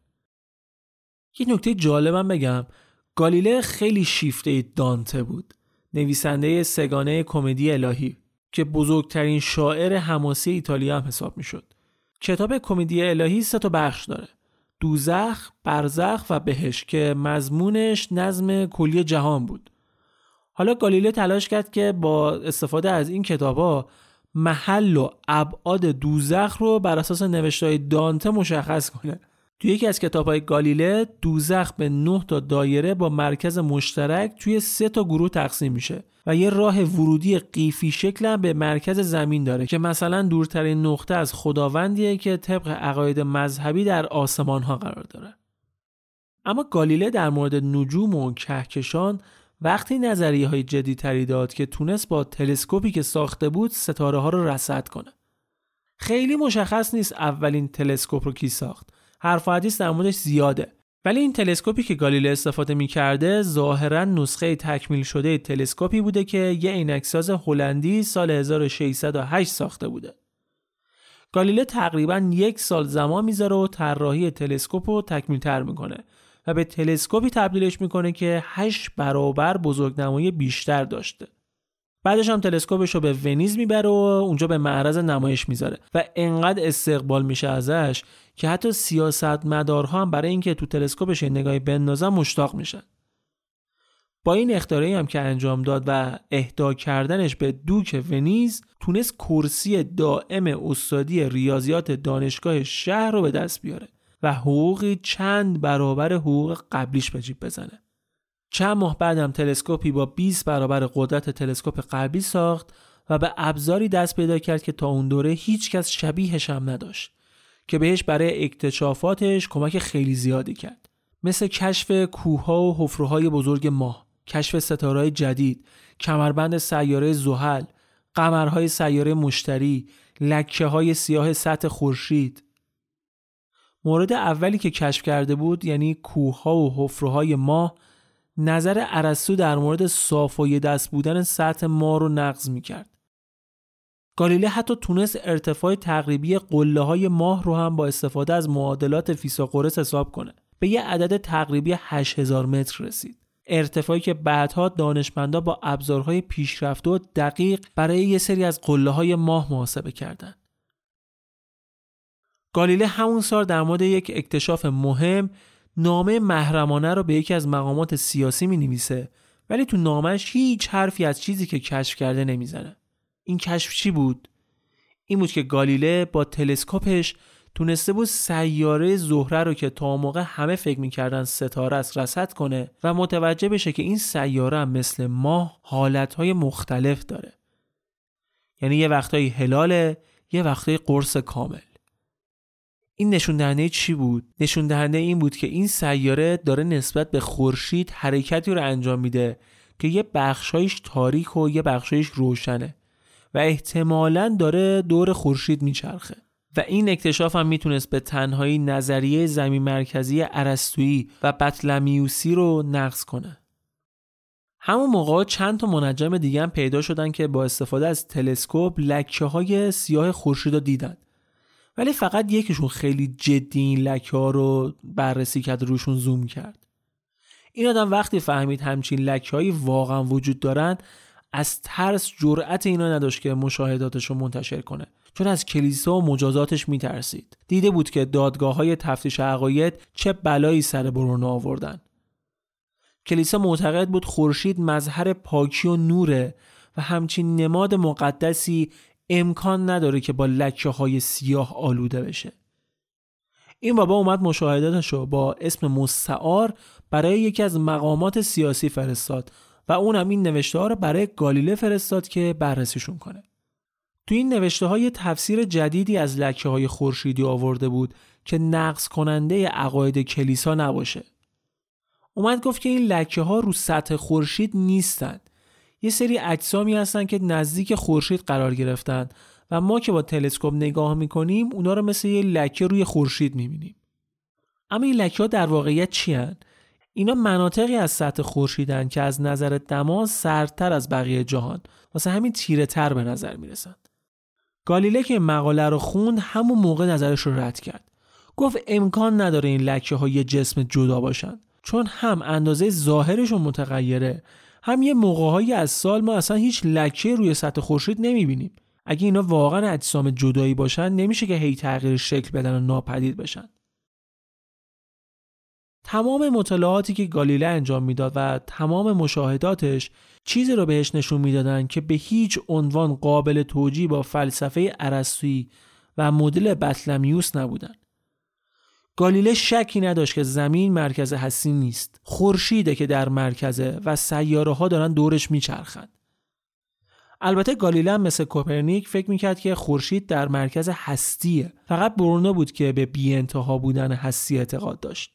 A: یه نکته جالبم بگم، گالیله خیلی شیفته دانته بود، نویسنده سگانه کمدی الهی که بزرگترین شاعر حماسی ایتالیا هم حساب میشد. کتاب کمدی الهی 3 بخش داره: دوزخ، برزخ و بهشت، که مضمونش نظم کلی جهان بود. حالا گالیله تلاش کرد که با استفاده از این کتابا محل و ابعاد دوزخ رو بر اساس نوشته‌های دانته مشخص کنه. توی یکی از کتاب‌های گالیله دوزخ به 9 دایره با مرکز مشترک توی 3 گروه تقسیم میشه و یه راه ورودی قیفی شکل هم به مرکز زمین داره که مثلا دورترین نقطه از خداوندیه که طبق عقاید مذهبی در آسمان‌ها قرار داره. اما گالیله در مورد نجوم و کهکشان وقتی نظریه‌های جدی‌تری داد که تونست با تلسکوپی که ساخته بود ستاره‌ها رو رصد کنه. خیلی مشخص نیست اولین تلسکوپ رو کی ساخت. حرف و حدیث در موردش زیاده، ولی این تلسکوپی که گالیله استفاده می‌کرده ظاهراً نسخه تکمیل شده تلسکوپی بوده که یه عینک‌ساز هلندی سال 1608 ساخته بوده. گالیله تقریباً 1 سال زمان میذاره و طراحی تلسکوپ رو تکمیل‌تر میکنه و به تلسکوپی تبدیلش میکنه که 8 برابر بزرگنمایی بیشتر داشته. بعدش هم تلسکوپش رو به ونیز میبره و اونجا به معرض نمایش میذاره و انقدر استقبال میشه ازش که حتی سیاستمدارها هم برای اینکه تو تلسکوپش نگاهی بندازن مشتاق میشن. با این اختراعی هم که انجام داد و اهدا کردنش به دوک ونیز، تونست کرسی دائم استادی ریاضیات دانشگاه شهر رو به دست بیاره و حقوقی چند برابر حقوق قبلیش به جیب بزنه. چند ماه بعدم تلسکوپی با 20 برابر قدرت تلسکوپ قبلی ساخت و به ابزاری دست پیدا کرد که تا اون دوره هیچ کس شبیهش هم نداشت که بهش برای اکتشافاتش کمک خیلی زیادی کرد، مثل کشف کوه‌ها و حفره‌های بزرگ ماه. کشف ستاره‌های جدید، کمربند سیاره زحل، قمرهای سیاره مشتری، لکه‌های سیاه سطح خورشید. مورد اولی که کشف کرده بود، یعنی کوه‌ها و حفره‌های ماه، نظر ارسطو در مورد صافای دست بودن سطح ماه رو نقض می‌کرد. گالیله حتی تونست ارتفاع تقریبی قله‌های ماه رو هم با استفاده از معادلات فیثاغورس حساب کنه. به یه عدد تقریبی 8000 متر رسید. ارتفاعی که بعدها دانشمندا با ابزارهای پیشرفته و دقیق برای یه سری از قله‌های ماه محاسبه کردن. گالیله همون سال در مورد یک اکتشاف مهم نامه محرمانه رو به یکی از مقامات سیاسی می‌نویسه، ولی تو نامه‌اش هیچ حرفی از چیزی که کشف کرده نمیزنه. این کشف چی بود؟ این بود که گالیله با تلسکوپش تونسته بود سیاره زهره رو که تا موقع همه فکر می‌کردن ستاره است رصد کنه و متوجه بشه که این سیاره هم مثل ماه حالت‌های مختلف داره. یعنی یه وقتایی هلاله، یه وقتایی قرص کامل. این نشون دهنده چی بود؟ نشون دهنده این بود که این سیاره داره نسبت به خورشید حرکتی رو انجام میده که یه بخشایش تاریک و یه بخشایش روشنه و احتمالاً داره دور خورشید میچرخه. و این اکتشاف هم میتونست به تنهایی نظریه زمین مرکزی ارسطویی و بطلمیوسی رو نقض کنه. همون موقع چند تا منجم دیگه هم پیدا شدن که با استفاده از تلسکوپ لکه‌های سیاه خورشید رو دیدن. ولی فقط یکیشون خیلی جدی این لکه‌ها رو بررسی کرد، روشون زوم کرد. این آدم وقتی فهمید همچین لکه‌هایی واقعا وجود دارن، از ترس جرأت اینا نداشت که مشاهداتش رو منتشر کنه، چون از کلیسا و مجازاتش میترسید. دیده بود که دادگاه‌های تفتیش عقاید چه بلایی سر برونو آوردن. کلیسا معتقد بود خورشید مظهر پاکی و نوره و همچین نماد مقدسی امکان نداره که با لکه‌های سیاه آلوده بشه. این بابا اومد مشاهداتشو با اسم مستعار برای یکی از مقامات سیاسی فرستاد و اونم این نوشته‌ها رو برای گالیله فرستاد که بررسیشون کنه. تو این نوشته‌ها یه تفسیر جدیدی از لکه‌های خورشیدی آورده بود که نقض کننده عقاید کلیسا نباشه. اومد گفت که این لکه‌ها رو سطح خورشید نیستن. یه سری اجسامی هستن که نزدیک خورشید قرار گرفتن و ما که با تلسکوپ نگاه میکنیم اونا رو مثل یه لکه روی خورشید میبینیم. اما این لکه‌ها در واقعیت چی هن؟ اینا مناطقی از سطح خورشیدن که از نظر دما سردتر از بقیه جهان، واسه همین تیره تر به نظر میرسن. گالیله که مقاله رو خوند همون موقع نظرش رو رد کرد. گفت امکان نداره این لکه‌ها یه جسم جدا باشن، چون هم اندازه ظاهرشون متغیره، هم یه موقع‌هایی از سال ما اصلا هیچ لکه روی سطح خورشید نمی‌بینیم. اگه اینا واقعا اجسام جدایی باشن نمیشه که هی تغییر شکل بدن و ناپدید بشن. تمام مطالعاتی که گالیله انجام میداد و تمام مشاهداتش چیزی رو بهش نشون میدادن که به هیچ عنوان قابل توجیه با فلسفه ارسطویی و مدل بطلمیوس نبودن. گالیله شکی نداشت که زمین مرکز هستی نیست، خورشیده که در مرکزه و سیاره‌ها دارن دورش میچرخن. البته گالیله هم مثل کوپرنیک فکر میکرد که خورشید در مرکز هستیه. فقط برونو بود که به بی انتها بودن هستی اعتقاد داشت.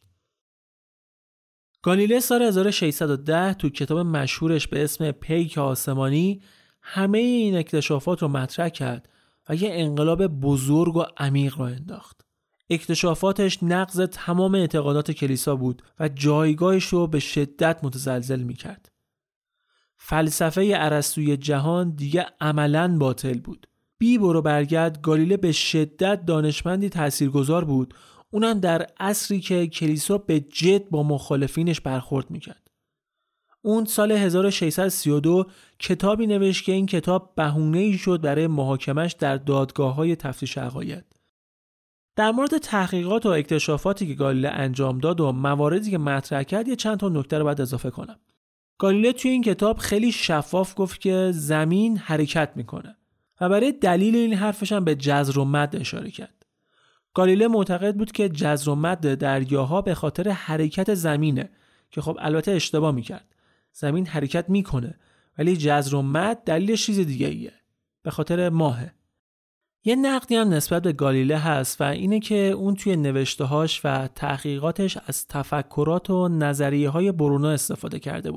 A: گالیله سال 1610 تو کتاب مشهورش به اسم پیک آسمانی همه این اکتشافات رو مطرح کرد و یه انقلاب بزرگ و عمیق رو انداخت. اکتشافاتش نقض تمام اعتقادات کلیسا بود و جایگاهش رو به شدت متزلزل میکرد. فلسفه ارسطویی جهان دیگه عملاً باطل بود. بی برو برگرد گالیله به شدت دانشمندی تاثیرگذار بود، اونم در عصری که کلیسا به جد با مخالفینش برخورد میکرد. اون سال 1632 کتابی نوشت که این کتاب بهونه‌ای شد برای محاکمش در دادگاه‌های تفتیش عقاید. در مورد تحقیقات و اکتشافاتی که گالیله انجام داد و مواردی که مطرح کرد یه چند تا نکته رو باید اضافه کنم. گالیله توی این کتاب خیلی شفاف گفت که زمین حرکت میکنه و برای دلیل این حرفش هم به جزر و مد اشاره کرد. گالیله معتقد بود که جزر و مد دریاها به خاطر حرکت زمینه که خب البته اشتباه میکرد. زمین حرکت میکنه ولی جزر و مد دلیلش چیز دیگه ایه، به خاطر ماهه. یه نقدی هم نسبت به گالیله هست و اینه که اون توی نوشته‌هاش و تحقیقاتش از تفکرات و نظریه‌های برونو استفاده کرده بود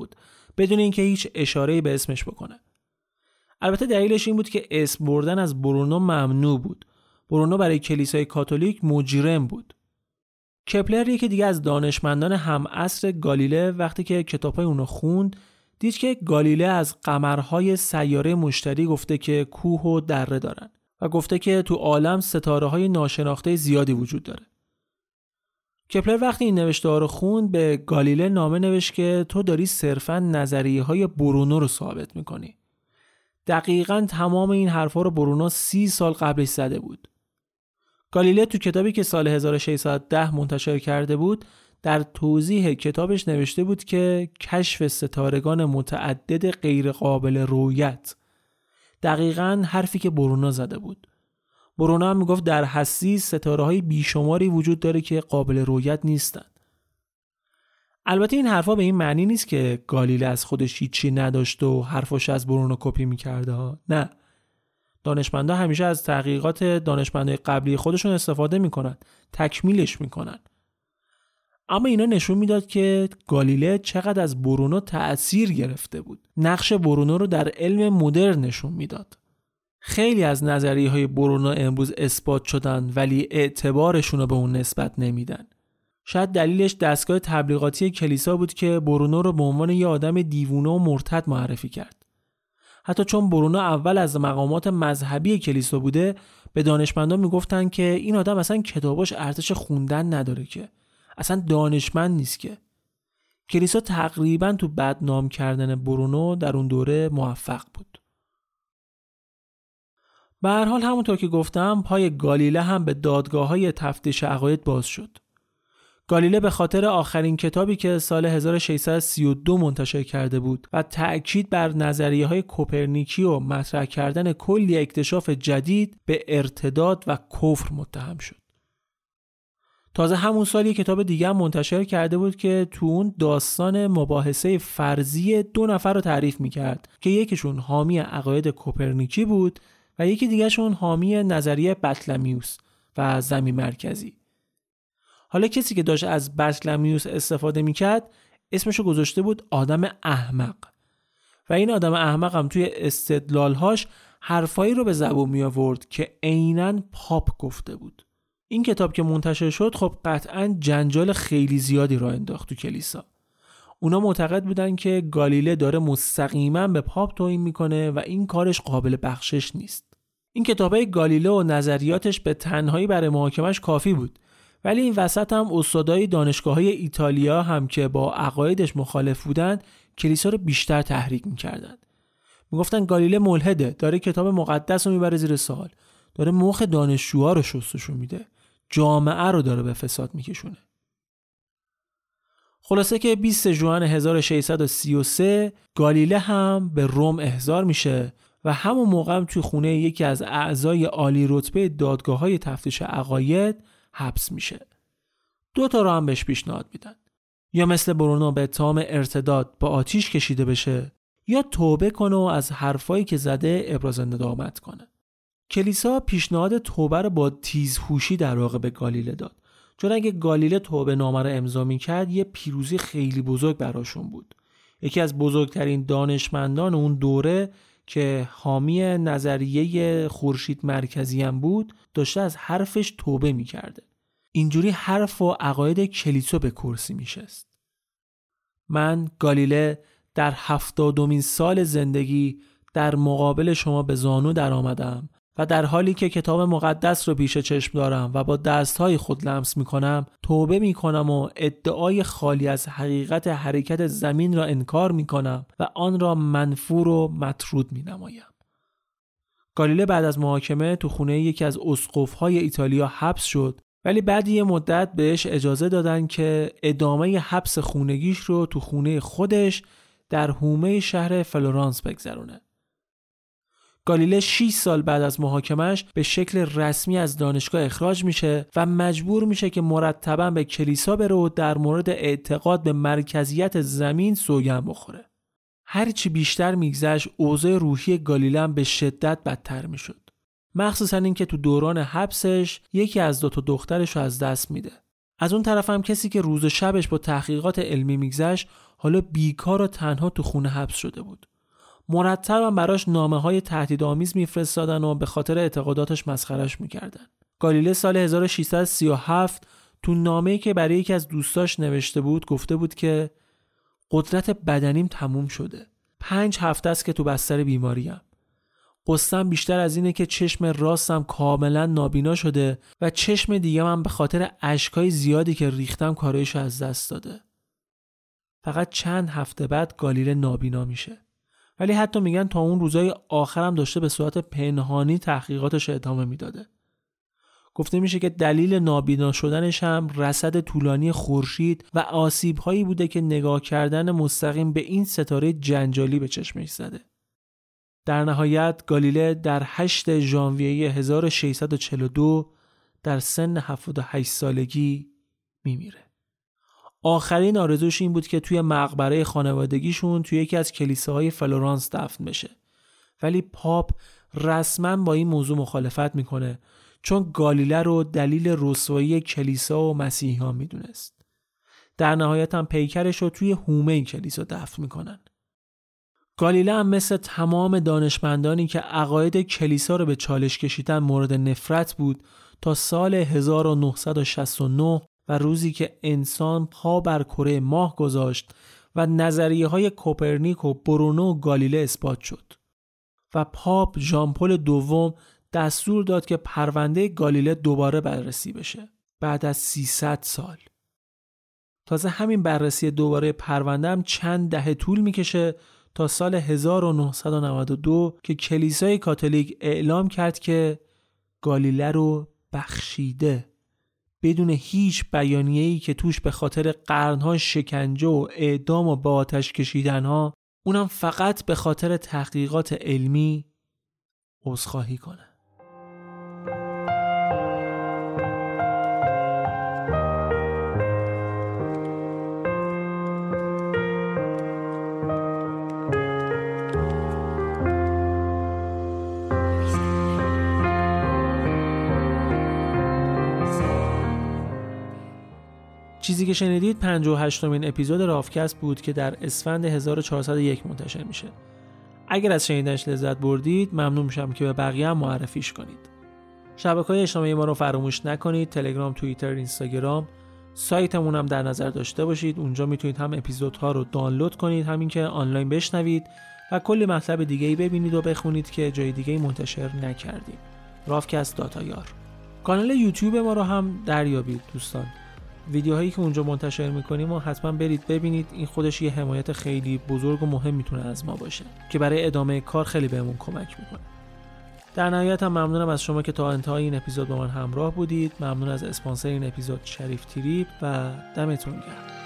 A: بدون اینکه هیچ اشاره‌ای به اسمش بکنه. البته دلیلش این بود که اسم بردن از برونو ممنوع بود. برونو برای کلیسای کاتولیک مجرم بود. کپلر یکی دیگه از دانشمندان هم عصر گالیله وقتی که کتابای اونو خوند دید که گالیله از قمرهای سیاره مشتری گفته که کوه و دره دارن و گفته که تو عالم ستاره‌های ناشناخته زیادی وجود داره. کپلر وقتی این نوشته‌ها رو خوند به گالیله نامه نوشت که تو داری صرفاً نظریه‌های برونو رو ثابت می‌کنی. دقیقاً تمام این حرفا رو برونو 30 سال قبلش زده بود. گالیله تو کتابی که سال 1610 منتشر کرده بود در توضیح کتابش نوشته بود که کشف ستارگان متعدد غیر قابل رؤیت، دقیقاً حرفی که برونو زده بود. برونو هم میگفت در هستی ستاره‌های بیشماری وجود داره که قابل رؤیت نیستن. البته این حرفا به این معنی نیست که گالیله از خودش هیچی نداشت و حرفش از برونو کپی میکرده ها. نه. دانشمندا همیشه از تحقیقات دانشمندای قبلی خودشون استفاده میکنن، تکمیلش میکنن. اما اینا نشون میداد که گالیله چقدر از برونو تأثیر گرفته بود. نقش برونو رو در علم مدرن نشون میداد. خیلی از نظریه‌های برونو امروز اثبات شدن ولی اعتبارشون رو به اون نسبت نمیدن. شاید دلیلش دستگاه تبلیغاتی کلیسا بود که برونو رو به عنوان یه آدم دیوونه و مرتد معرفی کرد. حتی چون برونو اول از مقامات مذهبی کلیسا بوده به دانشمندان میگفتن که این آدم اصلا کتاباش ارزش خوندن نداره، که اصلا دانشمند نیست. که کلیسا تقریبا تو بدنام کردن برونو در اون دوره موفق بود. به هر حال همونطور که گفتم پای گالیله هم به دادگاه‌های تفتیش عقاید باز شد. گالیله به خاطر آخرین کتابی که سال 1632 منتشر کرده بود و تأکید بر نظریه‌های کوپرنیکی و مطرح کردن کلی اکتشاف جدید به ارتداد و کفر متهم شد. تازه همون سال یک کتاب دیگه هم منتشر کرده بود که تو اون داستان مباحثه فرضی 2 نفر رو تعریف می‌کرد که یکیشون حامی عقاید کوپرنیکی بود و یکی دیگه‌شون حامی نظریه بطلمیوس و زمین مرکزی. حالا کسی که داشت از بطلمیوس استفاده میکرد اسمشو گذاشته بود آدم احمق و این آدم احمق هم توی استدلالهاش حرفایی رو به زبون می آورد که عیناً پاپ گفته بود. این کتاب که منتشر شد خب قطعاً جنجال خیلی زیادی را انداخت تو کلیسا. اونا معتقد بودن که گالیله داره مستقیما به پاپ توهین میکنه و این کارش قابل بخشش نیست. این کتابای گالیله و نظریاتش به تنهایی برای محاکمش کافی بود، ولی این وسط هم استادای دانشگاه‌های ایتالیا هم که با عقایدش مخالف بودن کلیسا رو بیشتر تحریک می‌کردن. میگفتن گالیله ملحده، داره کتاب مقدس رو میبره زیر سوال، داره مخ دانشجوها رو شستشون میده، جامعه رو داره به فساد میکشونه. خلاصه که 20 ژوئن 1633 گالیله هم به روم احضار میشه و همون موقع هم توی خونه یکی از اعضای عالی رتبه دادگاه‌های تفتیش عقاید حبس میشه. 2 تا راه هم بهش پیشنهاد میدن. یا مثل برونو به اتهام ارتداد با آتیش کشیده بشه یا توبه کنه و از حرفایی که زده ابراز ندامت کنه. کلیسا پیشنهاد توبه رو با تیزهوشی در واقع به گالیله داد، چون اگه گالیله توبه نامه رو امضا میکرد یه پیروزی خیلی بزرگ براشون بود. یکی از بزرگترین دانشمندان اون دوره که حامی نظریه خورشید مرکزی هم بود داشته از حرفش توبه میکرده. اینجوری حرف و عقاید کلیسا به کرسی میشست. من گالیله در 70مین سال زندگی در مقابل شما به زانو در آمدم و در حالی که کتاب مقدس رو پیش چشم دارم و با دستهای خود لمس میکنم توبه میکنم و ادعای خالی از حقیقت حرکت زمین را انکار میکنم و آن را منفور و مطرود مینمایم. گالیله بعد از محاکمه تو خونه یکی از اسقف‌های ایتالیا حبس شد، ولی بعد یه مدت بهش اجازه دادن که ادامه حبس خونگیش رو تو خونه خودش در حومه شهر فلورانس بگذرونه. گالیله 6 سال بعد از محاکمش به شکل رسمی از دانشگاه اخراج میشه و مجبور میشه که مرتباً به کلیسا بره و در مورد اعتقاد به مرکزیت زمین سوگند بخوره. هرچی بیشتر میگذشت اوضاع روحی گالیله هم به شدت بدتر میشد. مخصوصاً این که تو دوران حبسش یکی از 2 تا دخترش رو از دست میده. از اون طرف هم کسی که روز و شبش با تحقیقات علمی میگذشت حالا بیکار و تنها تو خونه حبس شده بود. مرتبا براش نامه‌های تهدیدآمیز میفرستادن و به خاطر اعتقاداتش مسخرهش میکردن. گالیله سال 1637 تو نامه‌ای که برای یکی از دوستاش نوشته بود گفته بود که قدرت بدنیم تموم شده. 5 هفته است که تو بستر بیماریم. قصه‌ام بیشتر از اینه که چشم راستم کاملا نابینا شده و چشم دیگه من به خاطر اشکای زیادی که ریختم کارایشو از دست داده. فقط چند هفته بعد گالیله نابینا میشه. ولی حتی میگن تا اون روزای آخرم داشته به صورت پنهانی تحقیقاتش ادامه میداده. گفته میشه که دلیل نابینا شدنش هم رصد طولانی خورشید و آسیب‌هایی بوده که نگاه کردن مستقیم به این ستاره جنجالی به چشمش زده. در نهایت گالیله در 8 ژانویه 1642 در سن 78 سالگی میمیره. آخرین آرزوش این بود که توی مقبره خانوادگیشون توی یکی از کلیساهای فلورانس دفن بشه. ولی پاپ رسما با این موضوع مخالفت میکنه چون گالیله رو دلیل رسوایی کلیسا و مسیحیان میدونست. در نهایت هم پیکرش رو توی حومه کلیسا دفن میکنن. گالیله هم مثل تمام دانشمندانی که عقاید کلیسا رو به چالش کشیدن مورد نفرت بود تا سال 1969 و روزی که انسان پا بر کره ماه گذاشت و نظریه‌های کوپرنیک و برونو و گالیله اثبات شد و پاپ ژان پل دوم دستور داد که پرونده گالیله دوباره بررسی بشه بعد از 300 سال. تازه همین بررسی دوباره پرونده هم چند دهه طول میکشه تا سال 1992 که کلیسای کاتولیک اعلام کرد که گالیله رو بخشیده بدون هیچ بیانیه‌ای که توش به خاطر قرن‌ها شکنجه و اعدام و به آتش کشیدن‌ها، اونم فقط به خاطر تحقیقات علمی، عذرخواهی کنه. چیزی که شنیدید 58مین اپیزود رافکست بود که در اسفند 1401 منتشر میشه. اگر از شنیدنش لذت بردید ممنون میشم که به بقیه هم معرفیش کنید. شبکه‌های اجتماعی ما رو فراموش نکنید، تلگرام، توییتر، اینستاگرام، سایتمون هم در نظر داشته باشید. اونجا میتونید هم اپیزودها رو دانلود کنید، همین که آنلاین بشنوید و کلی مطلب دیگه‌ای ببینید و بخونید که جای دیگه‌ای منتشر نکردیم. رافکست داتایار. کانال یوتیوب ما رو هم دریابید دوستان. ویدیوهایی که اونجا منتشر میکنیم و حتما برید ببینید. این خودش یه حمایت خیلی بزرگ و مهم میتونه از ما باشه که برای ادامه کار خیلی بهمون کمک میکنه. در نهایت هم ممنونم از شما که تا انتهای این اپیزود با من همراه بودید. ممنون از اسپانسر این اپیزود شریف تریپ و دمتون گرم.